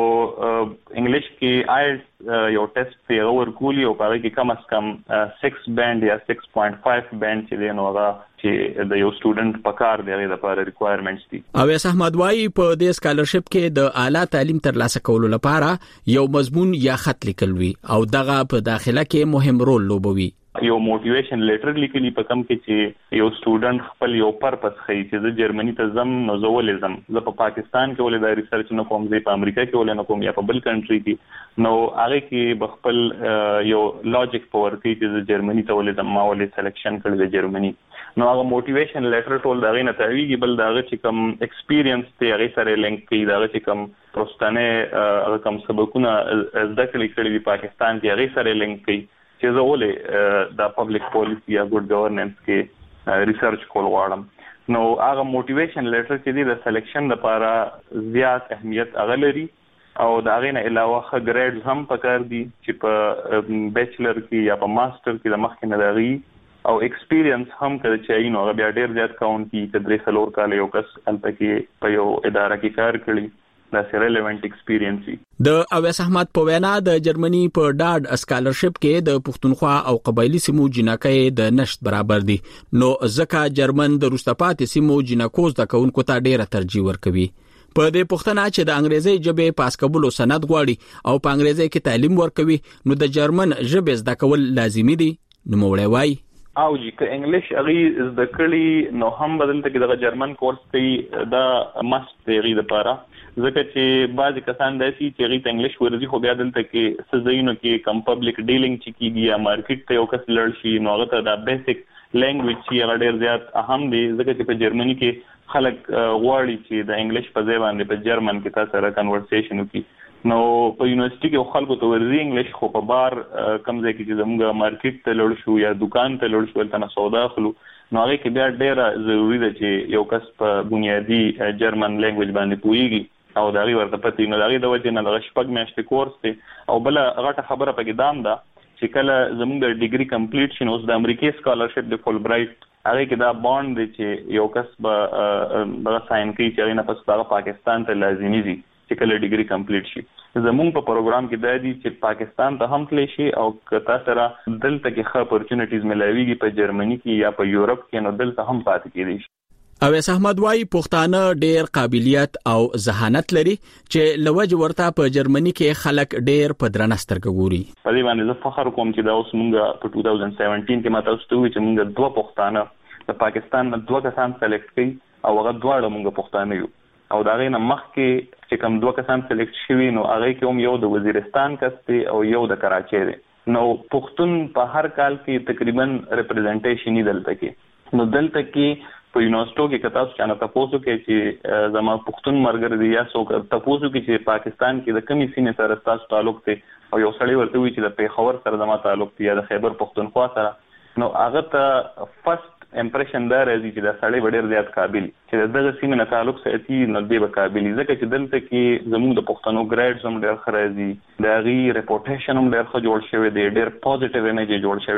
انګلیش کې آیلټس یو ټیسټ دی ورکولي او په هغه کې کم از کم سکس بینډ یا سکس پوینټ فایو بینډ چې دی نو هغه چې د یو سټوډنټ په کار دی هغه لپاره ریکوایرمنټس دي. اویس احمد وايي په دې سکالرشپ کې د اعلی تعلیم ترلاسه کولو لپاره یو مضمون یا خط لیکل وي او دغه په داخله کې مهم رول لوبوي. یو موټیویشن لیټر لیکلی په کم کې چې یو سټوډنټ خپل یو پرپس خي چې د جرمني ته زم نو زولې زم زه په پاکستان کې ولې د ریسرچ نه کوم زه په امریکا کې ولې نه کوم یا په بل کنټری کې نو هغه کې بخپل یو لاجیک پاور کې چې د جرمني ته ولې زم ما ولې سلیکشن کړل د جرمني نو هغه موټیویشن لیټر ټول دغه نه تعویږي بل دغه چې کوم ایکسپیرینس ته هغه سره لینک کوي دغه چې کوم پروستانه هغه کوم سبقونه زده کړی کړی په پاکستان کې هغه سره لینک کوي چې زه ولې د پبلک پالیسی یا ګډ گورننس کې ریسرچ کول غواړم. نو هغه موټیویشن لیټر چې دی د سلیکشن لپاره زیات اهمیت هغه لري او دا غي نه علاوه خ ګریډز هم پکار دي چې په بیچلر کې یا په ماستر کې د مخکې نه دغي او ایکسپیرینس هم کړی چې نو بیا ډیر زیات کاونټ کی کدرې سلور کال یو کس الته کې په یو اداره کې کار کړی دا سره ریلیونټ ایکسپیرینس وي. د اویس احمد په وینا د جرمني په ډاډ اسکالرشپ کې د پښتونخوا او قبایلی سیمو جنکې د نشټ برابر دي نو ځکه جرمن د روسپاتې سیمو جنکوز د کونکو ته ډیره ترجیح ورکوي. په دې پښتنه چې د انګریزي ژبې پاس کولو سند غواړي او په انګریزي کې تعلیم ورکوي نو د جرمن ژبې زده کول لازمي دي. نو موړی وای او چې ک انګلیش اغي زده کړي نو هم بدلته کې د جرمن کورس کوي دا مست دی لپاره ځکه چې بعض کسان داسي چې غي انګلیش ورزي خو بیا دلته کې سزاینو کې کم پبلک ډیلینګ چې کیږي یا مارکیټ ته یو کس لړ شي نو هغه ته دا بیسیک لینګویج چې هغه ډیر زیات اهم دی ځکه چې په جرمني کې خلک غواړي چې د انګلیش په ځای باندې په جرمن کې تاسو سره کنورسیشن وکړي. نو په یونیورسيټي کې خلکو ته ورزي انګلیش خو په بار کم ځای کې چې زموږ مارکیټ ته لړ شو یا دکان ته لړ شو تنه سودا خلو نو هغه کې بیا ډیره ضروری ده چې یو کس په بنیادی جرمن لینګویج باندې پوهیږي او دا غي ورته پتی نو دا غي د وجه نه د شپږ میاشتې کورس دی او بل غټه خبره پکې دام ده چې کله زموږ ډیګري کمپلیټ شي نو د امریکای سکالرشپ د فول برایټ هغه کې دا بوند دی چې یو کس به د ساين کوي چې نه پس هغه پاکستان ته لازمي دي چې کله ډیګري کمپلیټ شي. زموږ په پروګرام کې دا دي چې پاکستان ته هم تللی شي او کتا سره دلته کې ښه اپورچونټیز ملایويږي په جرمني کې یا په یورپ کې نو دلته هم پاتې کېدی شي. اویس احمد وايي پښتانه ډېر قابلیت او ذهانت لري چې لوج ورته په جرمني کې خلک ډېر په درنستر ګوري. په دې باندې زه فخر کوم چې دا اوس موږ په دوه هزار سپږ کې ماته ستوي چې موږ دوه پښتانه د پاکستان نه دوه کسان سلیکټ کړي او هغه دواړه موږ پښتانه یو او دا غي نه مخکې چې کوم دوه کسان سلیکټ شوي نو هغه کې هم یو د وزیرستان کس دی او یو د کراچۍ دی. نو پښتون په هر کال کې تقریبا ریپرزنټیشن دلته کې نو دلته کې په یونیورسيټو کې کتاب چې نه تاسو کې چې زما پښتون مرګر دی یا څوک تاسو کې چې پاکستان کې د کمی سینې سره تاسو تعلق دی او یو سړی ورته وی چې د پیښور سره زما تعلق دی یا د خیبر پښتونخوا سره نو هغه ته فرست امپریشن دا راځي چې دا سړی ډېر زیات قابل چې دغه سیمه نه تعلق ساتي نو دی به قابل ځکه چې دلته کې زموږ د پښتنو ګریډز هم ډېر خرازي دا غي ریپورټیشن هم ډېر ښه جوړ شوی دی ډېر پوزټیو انرژي جوړ شوی دی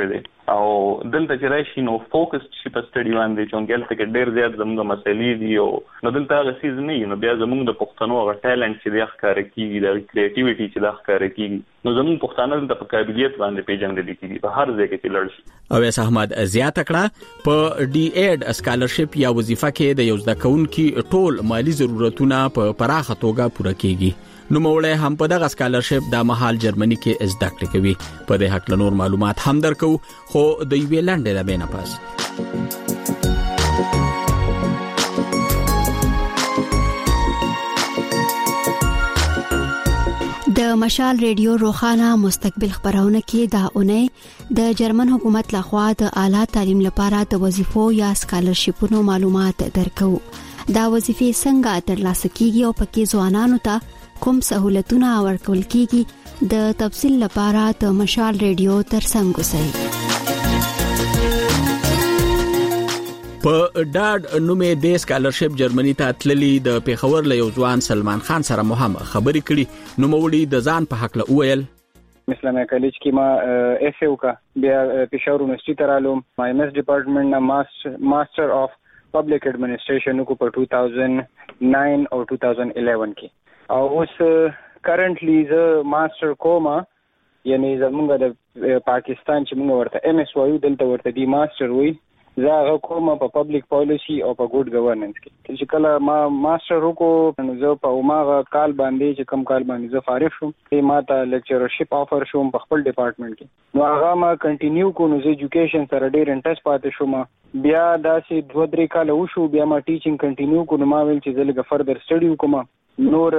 او دلته چې راشي نو فوکس شي په سټډي باندې چې دلته کې ډېر زیات زموږ مسلې دي او نو دلته هغه څه نه نو بیا زموږ د پښتنو هغه ټالنت چې د ښکار کیږي د کریټیویټي چې د ښکار کیږي نو زموږ پښتانه د قابلیت باندې پیژندل کیږي په هر ځای کې لړ شي او اس احمد زیات کړه په ډي ایډ سکالرشپ یا وظیفه کې د یو ځکه کونکي ټول مالی ضرورتونه په پراخه توګه پوره کیږي نو موړې هم په دغه سکالرشپ د مهال جرمني کې زده کړې کوي په دې حق نور معلومات هم درکو خو د یوې لنډې د بینه پاس د مشال ریډیو روخانه مستقبل خبرونه کې دا اونۍ د جرمن حکومت لخوا د اعلی تعلیم لپاره د وظیفو یا سکالرشپونو معلومات درکو دا وظیفې څنګه ترلاسه کیږي او پکې ځوانانو ته کوم سہولتونه ورکول کیږي د تفصیل لپاره د مشال ریډیو ترڅنګ اوسئ په ډاډ نومې د سکالرشپ جرمني ته تللی د پیښور له یو ځوان سلمان خان سره مهم خبرې کړي نو مولي د ځان په حق له ویل اسلامي کالج کې ما اف او کا بیا پیښور یونیورسيټي ترالم ما ایم اس ډپارټمنټ نه ماستر اف پبلک ایڈمنسټریشن کو په two thousand nine او two thousand eleven کې او اوس کرنټلی ز ماستر کوما یعنی زمونږ د پاکستان چې موږ ورته ایم اس وایو دلته ورته دی ماستر وای زه هغه کوم په پبلک پالیسی او په ګډ ګورننس کې چې کله ما ماستر وکړو نو زه په عمره کال باندې چې کم کال باندې زه فارغ شوم چې ما ته لیکچرشپ افر شوم په خپل ډپارټمنټ کې نو هغه ما کنټینیو کو نو زه ایجوکیشن سره ډیر انټرست پاتې شوم بیا داسې دوه درې کال وشو بیا ما ټیچینګ کنټینیو کو نو ما ویل چې زه لږ فردر سټډي وکم نور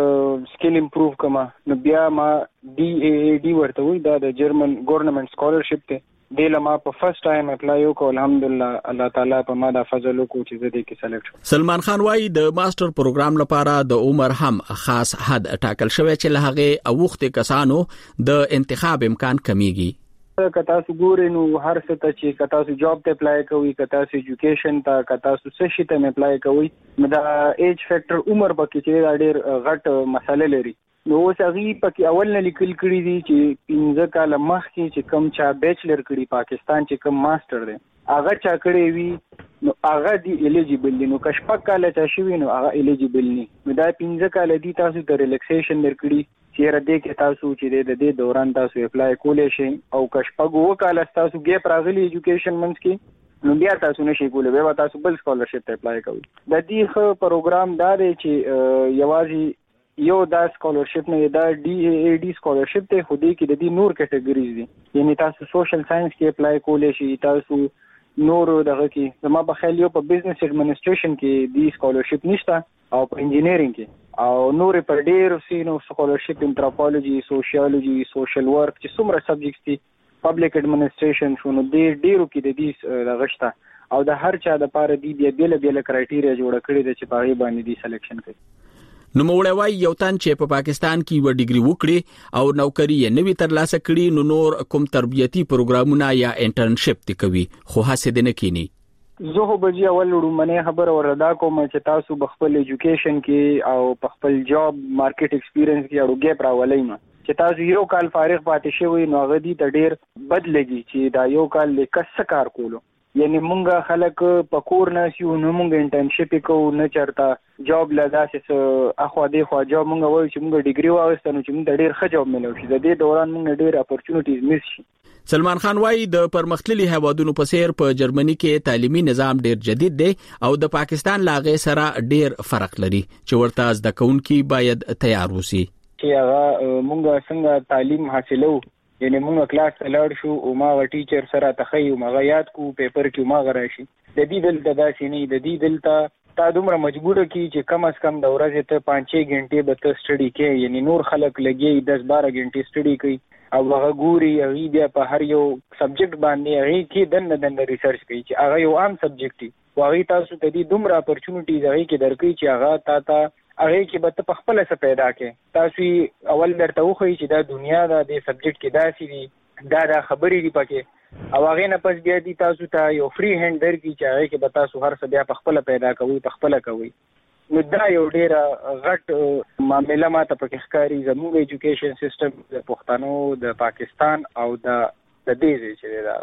سکل امپروو کما نو بیا ما ډي اي اي ډي ورته وای دا د جرمن ګورنمنت سکالرشپ ته دله ما په فرست ټایم اپلای وکړ الحمدلله الله تعالی په ما د فضل کو چې زه دې کې سلیکټ شوم سلمان خان وايي د ماستر پروګرام لپاره د عمر هم خاص حد ټاکل شوی چې له هغه اوخته کسانو د انتخاب امکان کمیږي کتا سو ګورې نو هر څه ته چې کتا سو جاب ته اپلای کوي کتا سو ایجوکیشن ته کتا سو سشي ته اپلای کوي دا ایج فیکٹر عمر پکې چې ډېر غټ مسله لري نو اوس هغه پکې اول نه لیکل کړی دي چې پنځه کال مخکې چې کم چا بیچلر کړي پاکستان چې کم ماستر دی هغه چا کړی وي نو هغه دی الیجیبل دي نو کشپک کال چا شوی نو هغه الیجیبل ني نو دا پنځه کال دي تاسو د ریلیکسیشن درکړي چې را دې کې تاسو چې د دې دوران تاسو اپلای کولای شئ او کشپک وو کال تاسو ګیپ راغلی ایجوکیشن منځ کې نو بیا تاسو نشئ کولای به تاسو بل سکالرشپ ته اپلای کوئ د دې خو پروګرام دا دی چې یوازې یو دا سکالرشپ نه دا ډي اي اي ډي سکالرشپ ته خو دې کې د دې نور کټګوریز دي یعنی تاسو سوشل ساينس کې اپلای کولای شئ تاسو نور دغه کې زما په خیال یو په بزنس ایڈمنسټریشن کې دی سکالرشپ نشته او په انجینیرینګ کې او نور پر ډیر سینو سکالرشپ انتروپولوژي سوشیولوژي سوشل ورک چې څومره سبجیکټس دي پبلک ایڈمنسټریشن شنو ډیر ډیرو کې د دې دغشته او د هر چا د پاره دی بیا بیل بیل کرایټیریا جوړ کړی د چې په باندې دی سلیکشن کوي نو موړی وای یو تن چې په پاکستان کې و ډیګري وکړي او نوکری یې نوی ترلاسه کړي نو نور کوم تربیتی پروګرامونه یا انټرنشپ تی کوي خو حسد نه کینی زه خو به اول ورومنه خبر وردا کوم چې تاسو بخپل ایجوکیشن کې او بخپل جاب مارکیټ ایکسپیرینس کې اړو ګیپ راولای ما چې تاسو یو کال فارغ پاتې شوی نو غدي ته ډیر بد لګي چې دا یو کال لیکس کار کولو یعنی مونږه خلک پکور نه سیو نو مونږ انټرنشپ کوو نه چرتا جاب لداسه اخو دې خو جاب مونږ وایو چې مونږ ډیګري واغستنو چې مونږ ډیر ښه جاب ملو شي د دې دوران مونږ ډیر اپورچونټیز مس شي سلمان خان وايي د پرمختللي هوادونو په سیر په جرمني کې تعلیمي نظام ډیر جدید دی او د پاکستان لاغې سره ډیر فرق لري چې ورته زده کوونکي باید تیار وسی چې هغه مونږ څنګه تعلیم حاصلو یعنی مونږ کلاس ته لاړ شو او ما و ټیچر سره تخیو ما یاد کو پیپر کې ما غراشي د دې دل د داسې نه د دې دلته تا دومره مجبور کی چې کم از کم د ورځې ته پانچ چھ غنټې به ته سټډي کې یعنی نور خلک لګي دس بارہ غنټې سټډي کوي او هغه ګوري هغه بیا په هر یو سبجیکټ باندې هغه کې دنه دنه ریسرچ کوي چې هغه یو عام سبجیکټ دی او هغه تاسو ته دې دومره اپورچونټیز هغه کې درکې چې هغه تا ته هغه کې به ته خپل څه پیدا کې تاسو اول درته وخی چې دا دنیا دا د سبجیکټ کې داسې دي دا دا خبرې دي پکې او هغه نه پس بیا دي تاسو ته یو فری هند درکې چې هغه کې به تاسو هر څه بیا په خپل پیدا کوي په خپل کوي نو دا یو ډیر غټ معاملې ماته پکې ښکاری زموږ ایجوکیشن سیستم د پښتنو د پاکستان او د د دې چې دا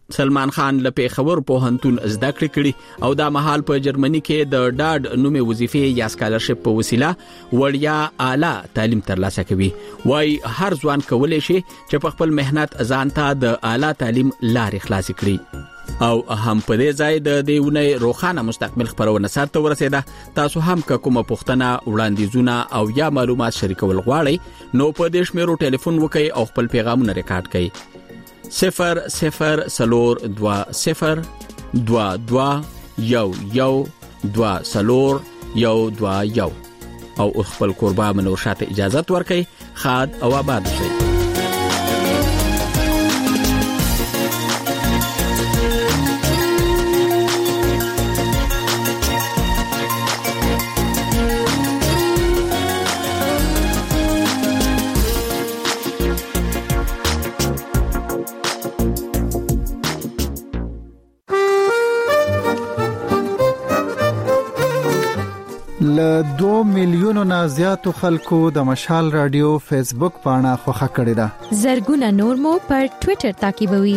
سلمان خان له پیښور پوهنتون زده کړې کړي او دا مهال په جرمني کې د ډاډ نومي وظیفې یا سکالرشپ په وسیله وړیا اعلی تعلیم ترلاسه کوي. وای هر ځوان کولای شي چې په خپل مهنت ځان ته د اعلی تعلیم لارې خلاص کړي. او هم په دې ځای د دیونه روخانه مستقبل خبرونه سره ورسېده. تاسو هم کومه پوښتنه وړاندیزونه او یا معلومات شریکول غواړئ نو په دې شمیرو ټلیفون وکړئ او خپل پیغامونه ریکارډ کړئ. صفر صفر سلور دوا صفر دوا دوا یو یو دوا سلور یو دوا یو او خپل قربا منور شاته اجازه ورکړئ. خاد او آباد شئ. ل دو میلیونو نه زیاتو خلکو د مشال رادیو فیسبوک پاڼه خوښه کړې ده. زرګونه نور مو پر ټوئیټر تعقیبوي.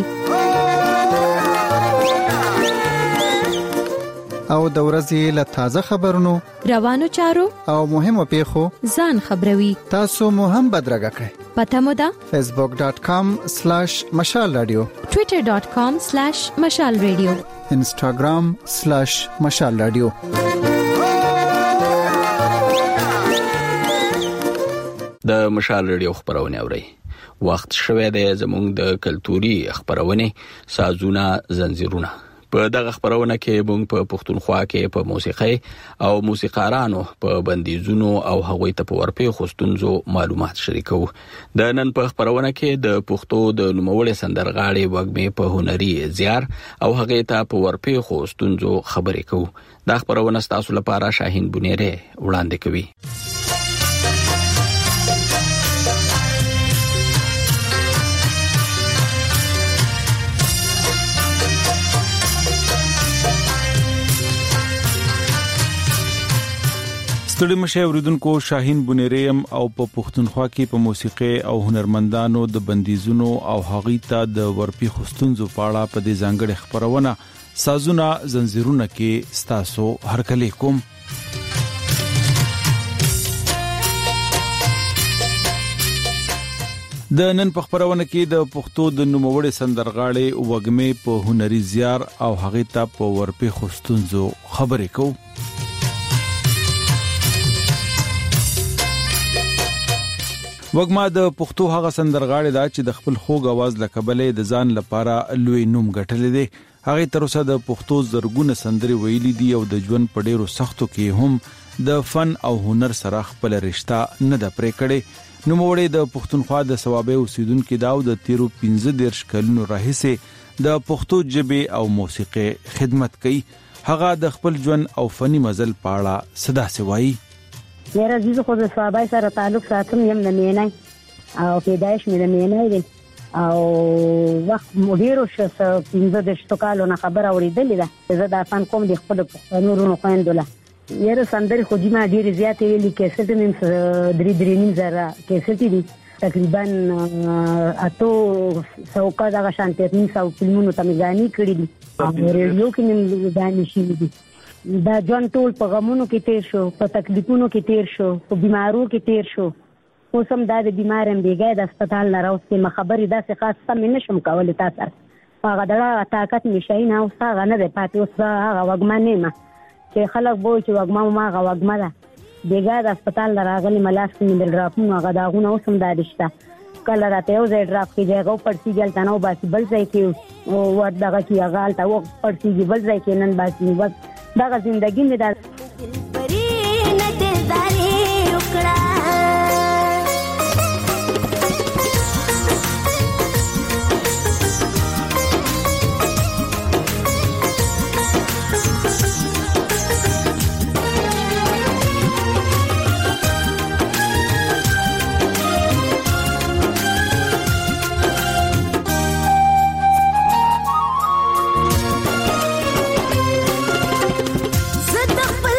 او د ورځې له تازه خبرونو روانو چارو او مهمو پیښو ځان خبروي. تاسو مو هم بدرګه کړئ. پته مو ده facebook dot com slash مشال رادیو twitter dot com slash مشال رادیو instagram slash مشال رادیو. د مشال رادیو خبرونه اوري. وخت شوه د زموږ د کلتوري خبرونه سازونه زنجیرونه. په دغه خبرونه کې موږ په پښتونخوا کې په موسیقي او موسیقارانو په بندیزونو او هغوی ته په ورپې خوستونزو معلومات شریکو. د نن په خبرونه کې د پښتو د نوموړي سندرغاړي وګمې په هنري زیار او هغه ته په ورپې خوستونزو خبرې کوو. دا خبرونه تاسو لپاره شاهین بنيره وړاندې کوي. ستړي مشه اوریدونکو شاهین بنيریم او په پښتونخوا کې په موسیقي او هنرمندانو د بندیزونو او هغې ته د ورپی خوستونزو پاړه په دې ځانګړي خبرونه سازونه زنجیرونه کې ستاسو هرکلی کوم. د نن په خبرونه کې د پښتو د نوموړي سندرغاړي وګمې په هنري زیار او هغې ته په ورپی خوستونزو خبرې کوو. وګما د پښتو هغه سندرغاړي دا چې د خپل خوږ आवाज لکبلې د ځان لپاره لوی نوم ګټلې دي. هغه تر اوسه د پښتو زرګونه سندري ویلي دي او د ژوند په ډیرو سختو کې هم د فن او هنر سره خپل رشتہ نه د پرې کړي. نو موړې د پښتونخوا د ثوابه اوسیدونکو داو د تیرو پنځه دیرش کلونو راهیسه د پښتو ژبه او موسیقي خدمت کوي. هغه د خپل ژوند او فني مزل پاړه صدا سوي. میرا عزیز خود صحابای سره تعلق ساتم یم د مینای او پیدایش مې د مینای دی او وخت مدیرو شته پنځه د شتکالو نه خبر اوریدلې ده. زه د فن کوم د خپل پښتنو رونو خويندله یره سندري خو دې ما ډیر زیات ویلي کیسټ مې درې درې نیم زره کیسټ دي تقریبا اته سوکا دا شانته نیم سو فلمونو ته غاني کړی دي او ریډیو کې مې غاني شي دي. دا ژوند ټول په غمونو کې تیر شو، په تکلیفونو کې تیر شو، په بیمارو کې تیر شو. اوس هم دا د بیمارم بیګای د هسپتال نه راوستې ما خبرې داسې خاص سم نه شم کولای تاسو سره هغه دغه طاقت نشي نه اوس هغه نه دی پاتې. اوس هغه وګما نه ما چې خلک وایي چې وګما ما هغه وګما ده بیګای د هسپتال نه راغلی ملاس کې مې ډراپونه هغه داغونه اوس هم دا رشته کله راته یو ځای ډراپ کې ځای غو پړسي ګلته نو باسي بل ځای کې او ور دغه کې هغه الته و پړسي بل ځای کې نن باسي بس دغه ژوندۍ مې دا پرې نه دلداري وکړه. زه د خپل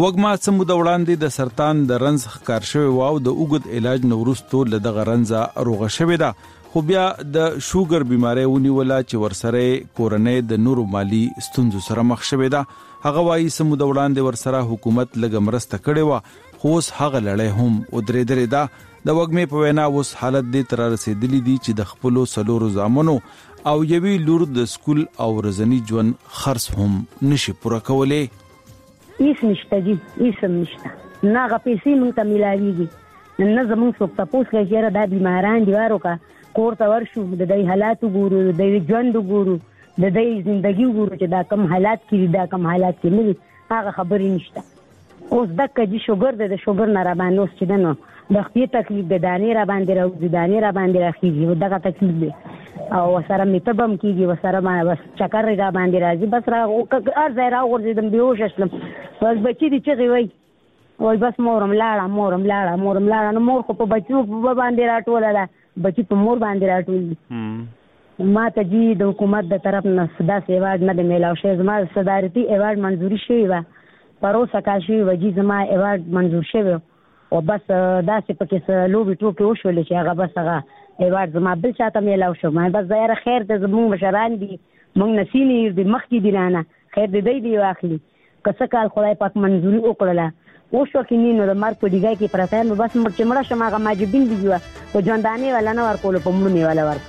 وګما سمو د وړاندې د سرطان د رنځ ښکار شوی واو د اوګد علاج نورستو لدغه رنځ روغه شوی دا خو بیا د شوګر بیماری ونیولا چې ورسره کورنۍ د نورو مالی ستونزو سره مخ شوی دا هغه وايي سمو د وړاندې ورسره حکومت لګ مرسته کړي وا خو اوس هغه لړۍ هم ودرې درې دا د وګمې په وینا اوس حالت دې تر رسیدلې دي چې د خپل سلورو زامنو او یوي لور د سکول او رزنی ژوند خرڅ هم نشي پوره کولې. هیڅ نشته دي، هیڅ نشته، نه هغه پیسې موږ ته ملاويږي، نه زموږ څوک تاسو کې چې دا بیماران دی ورکه کور ته ورشو د دې حالات وګورو، د دې ژوند وګورو، د دې ژوندۍ وګورو چې دا کم حالات کې دا کم حالات کې نه هغه خبرې نشته. اوس دکه چې شوګر د شوګر نه را باندې اوس چې نو د خپې تکلیف د دانې را باندې راوځي، دانې را باندې راخیږي، دغه تکلیف دی او سره میتبم کیږي، وسره ما بس چکر را باندې راځي، بس را هر ځای را ورځم بیهوش شلم، بس بچی دي چغي وای وای بس مورم لاړه مورم لاړه مورم لاړه نو مور خو په بچو په باندې راټوله ده، بچی په مور باندې راټول ما ته جی د حکومت د طرف نه صدا سیواډ نه د میلاو شي، زما صدارتي ایوارډ منزوري شوی و پروسه کا شوی و جی زما ایوارډ منزور شوی او بس داسې پکې لوبي ټوکې وشولې چې هغه بس هغه ایوارډ زما بل چاته میلاو شو، ما بس ظاهر خیر ته زموږ مشران دي موږ نسینی دي مخکې دي نه خیر دې دی دی واخلي کسه کال خدای پاک منزوري وکړله او شو کې نینو د مارک په دیګای کې پرته نو بس مړ چې مړ شم هغه ماجبین دی او ژوندانه ولا نه ورکول په مړنی ولا ور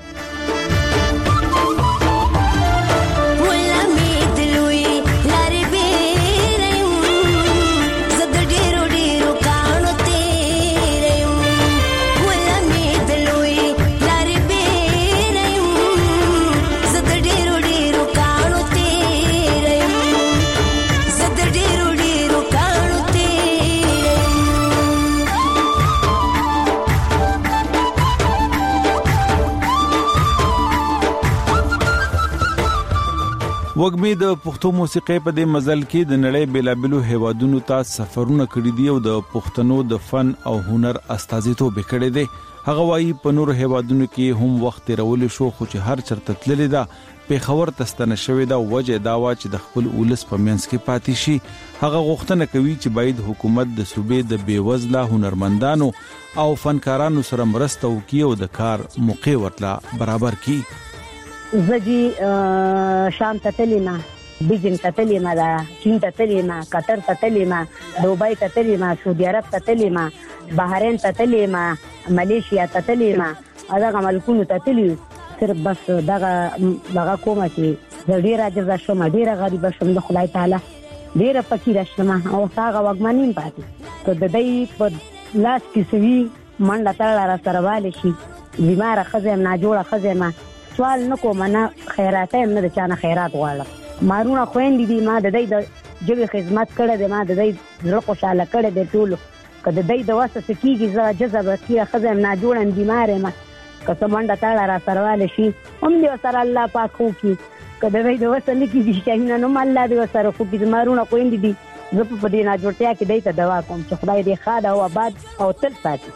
وګمې د پښتو موسیقۍ په دې مزل کې د نړۍ بیلابلو هیوادونو ته سفرونه کړي دي او د پښتنو د فن او هنر استازیتوب کړي دي. هغه وايي په نور هیوادونو کې هم وخت رول شو خو چې هر چرته تللی دا په خبر تستنه شوې دا وجه دا وا چې د خپل ولس په منځ کې پاتې شي. هغه غوښتنه کوي چې باید حکومت د صوبې د بیوزله هنرمندانو او فنکارانو سره مرسته وکړي او د کار موقع ورتلا برابر کړي. زجی شام ته تلیما بیجن ته تلیما دا چین ته تلیما قطر ته تلیما دوبای ته تلیما سعودي عرب ته تلیما بحرین ته تلیما ملیشیا ته تلیما هغه ملکونو ته تلیو صرف بس دغه دغه کومه چې ډیره راځه شوم ډیره غریب شوم د خدای تعالی ډیره فقیر شوم او هغه وګمنین پاتې ته د دې په لاس کې سوي منډه تړل را سره والي شي بیمار خزم نه جوړه خزم سوال نکوم نه خیرات هم نه د چانه خیرات غواړم مارونه خويندې دي ما د دې د جوی خدمت کړه د ما د دې زړه خوشاله کړه د ټولو کله د دې د واسه سکیږي زړه جذب کیه خزم نه جوړم بیمار ما کته منډه تاړه را سرواله شي هم دې سره الله پاک خو کی کله دې د واسه لکی دي چې نه الله دې سره خو دې مارونه خويندې دي زه په دې نه جوړتیا کې دې ته دوا کوم چې خدای دې خاله او آباد او تل ساتي.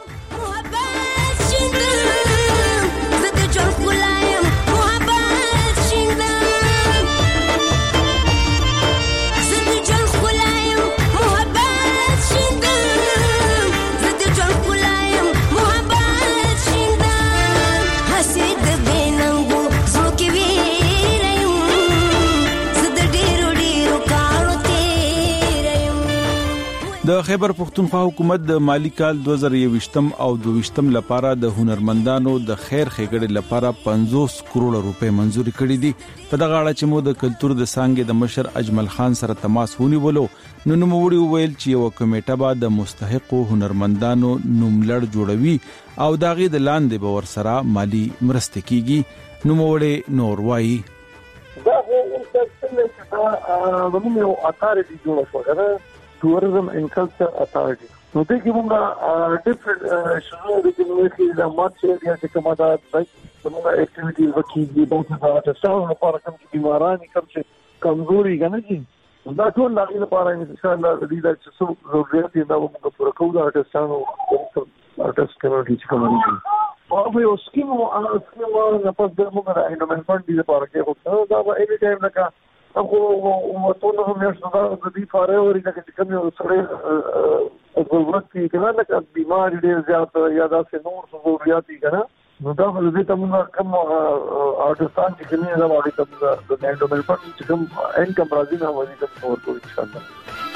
د خیبر پښتونخوا حکومت د مالی کال دوه زره یوویشتم او دوه ویشتم لپاره د هنرمندانو د خیر ښېګړې لپاره پنځوس کروڑ روپے منزوري کړې دي. په دغه اړه چې مو د کلچر د څانګې د مشر اجمل خان سره تماس ونیولو نو نوموړي وویل چې یو کمیټه به د مستحقو هنرمندانو نوملړ جوړوي او داغي د لاندې به ورسره مالی مرسته کیږي. نوموړي نور وایي دا هو څه د موږ اتارټي جوړه شوه tourism and culture authority نو دې کې موږ ډیفرنٹ شنو د کومې د مارچ ایریا چې کومه دا څنګه اکټیویټیز وکړي د اوسه تاسو لپاره کوم چې بیمارانی کوم چې کمزوري کنه چې دا ټول لاغي لپاره ان شاء الله د دې چې څو ضرورت دي دا موږ پوره کوو دا تاسو ارټس کمیټي چې کومه او په سکیم او سکیم او په دغه موږ راځو نو مې فند دي لپاره کې هو دا به اني ټایم لکه هغه وټول هم یو څه د دې فاره وري چې کوم یو سره ضرورت کې کنه لکه بیماری ډیر زیات یا داسې نور ضرورت دي کنه نو دا خو دې ته موږ کوم آرټستان چې کومه دا وایي کوم د نېټو په چې کوم انکم راځي نه وایي کوم ورکو ان شاء الله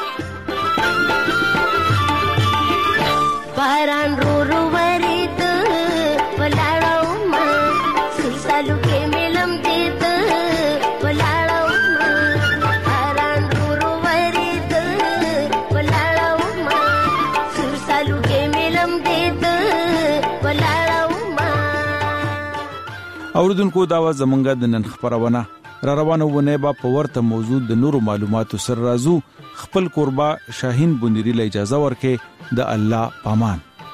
باران رو رو ورید ولاړو ما سلسلو کې ملم دید ولاړو ما باران رو رو ورید ولاړو ما سلسلو کې ملم دید ولاړو ما. اوردونکو دا و زمونږ د نن خبرونه را روانه ونه با په ورته موضوع د نورو معلوماتو سره راځو. خپل قربا شاهین بونيري له اجازه ورکې د الله پامان.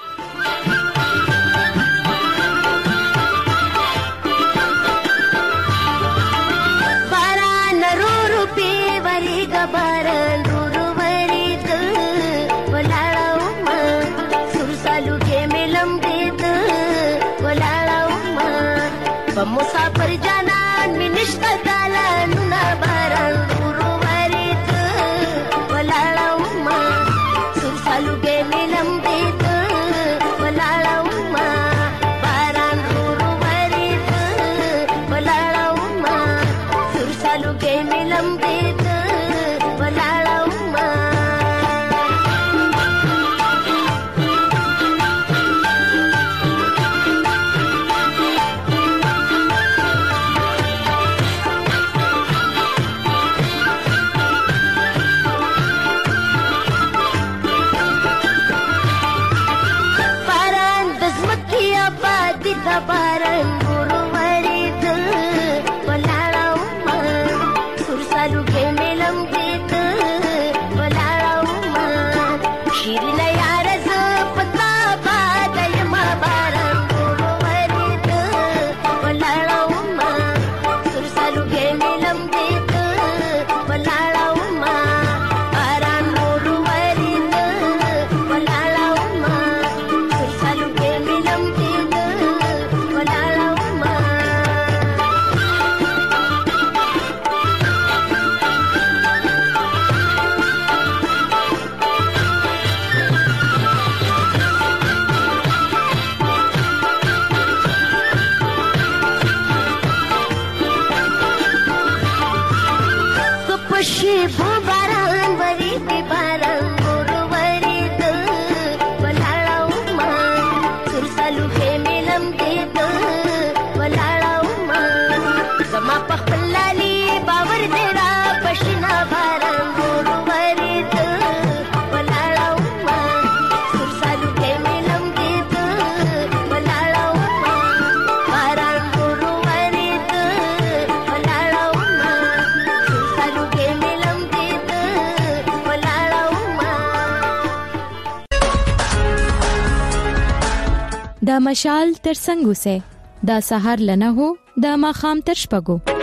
باران رو رو پی وریګا باران رو رو ورید ولاړو ما سرسالو کې ملم دید ولاړو ما په مسافر جانان می نشتا دالان نه باران رو ورید ولاړو ما سرسالو کې ملم دید ولاړو ما باران رو ورید ولاړو ما سرسالو کې ملم دید ولاړو ما. باران ورو ورید ولاړو ما سرسالو کې ملم دید ولاړو ما شیرین یار ز پتا باد یم باران ورو ورید ولاړو ما سرسالو کې ملم دید ولاړو ما باران ورو ورید ولاړو ما سرسالو کې ملم دید. شیبو باران ورید باران ورو ورید ولاړو ما سرسالو کې ملم دید ولاړو ما زما په خپل لالي باور دې را پښینا باران ورو ورید ولاړو ما سرسالو کې ملم دید ولاړو ما باران ورو ورید ولاړو ما سرسالو کې د مشال تر څنګه سه د سحر لنه هو د ماخام تر شپګو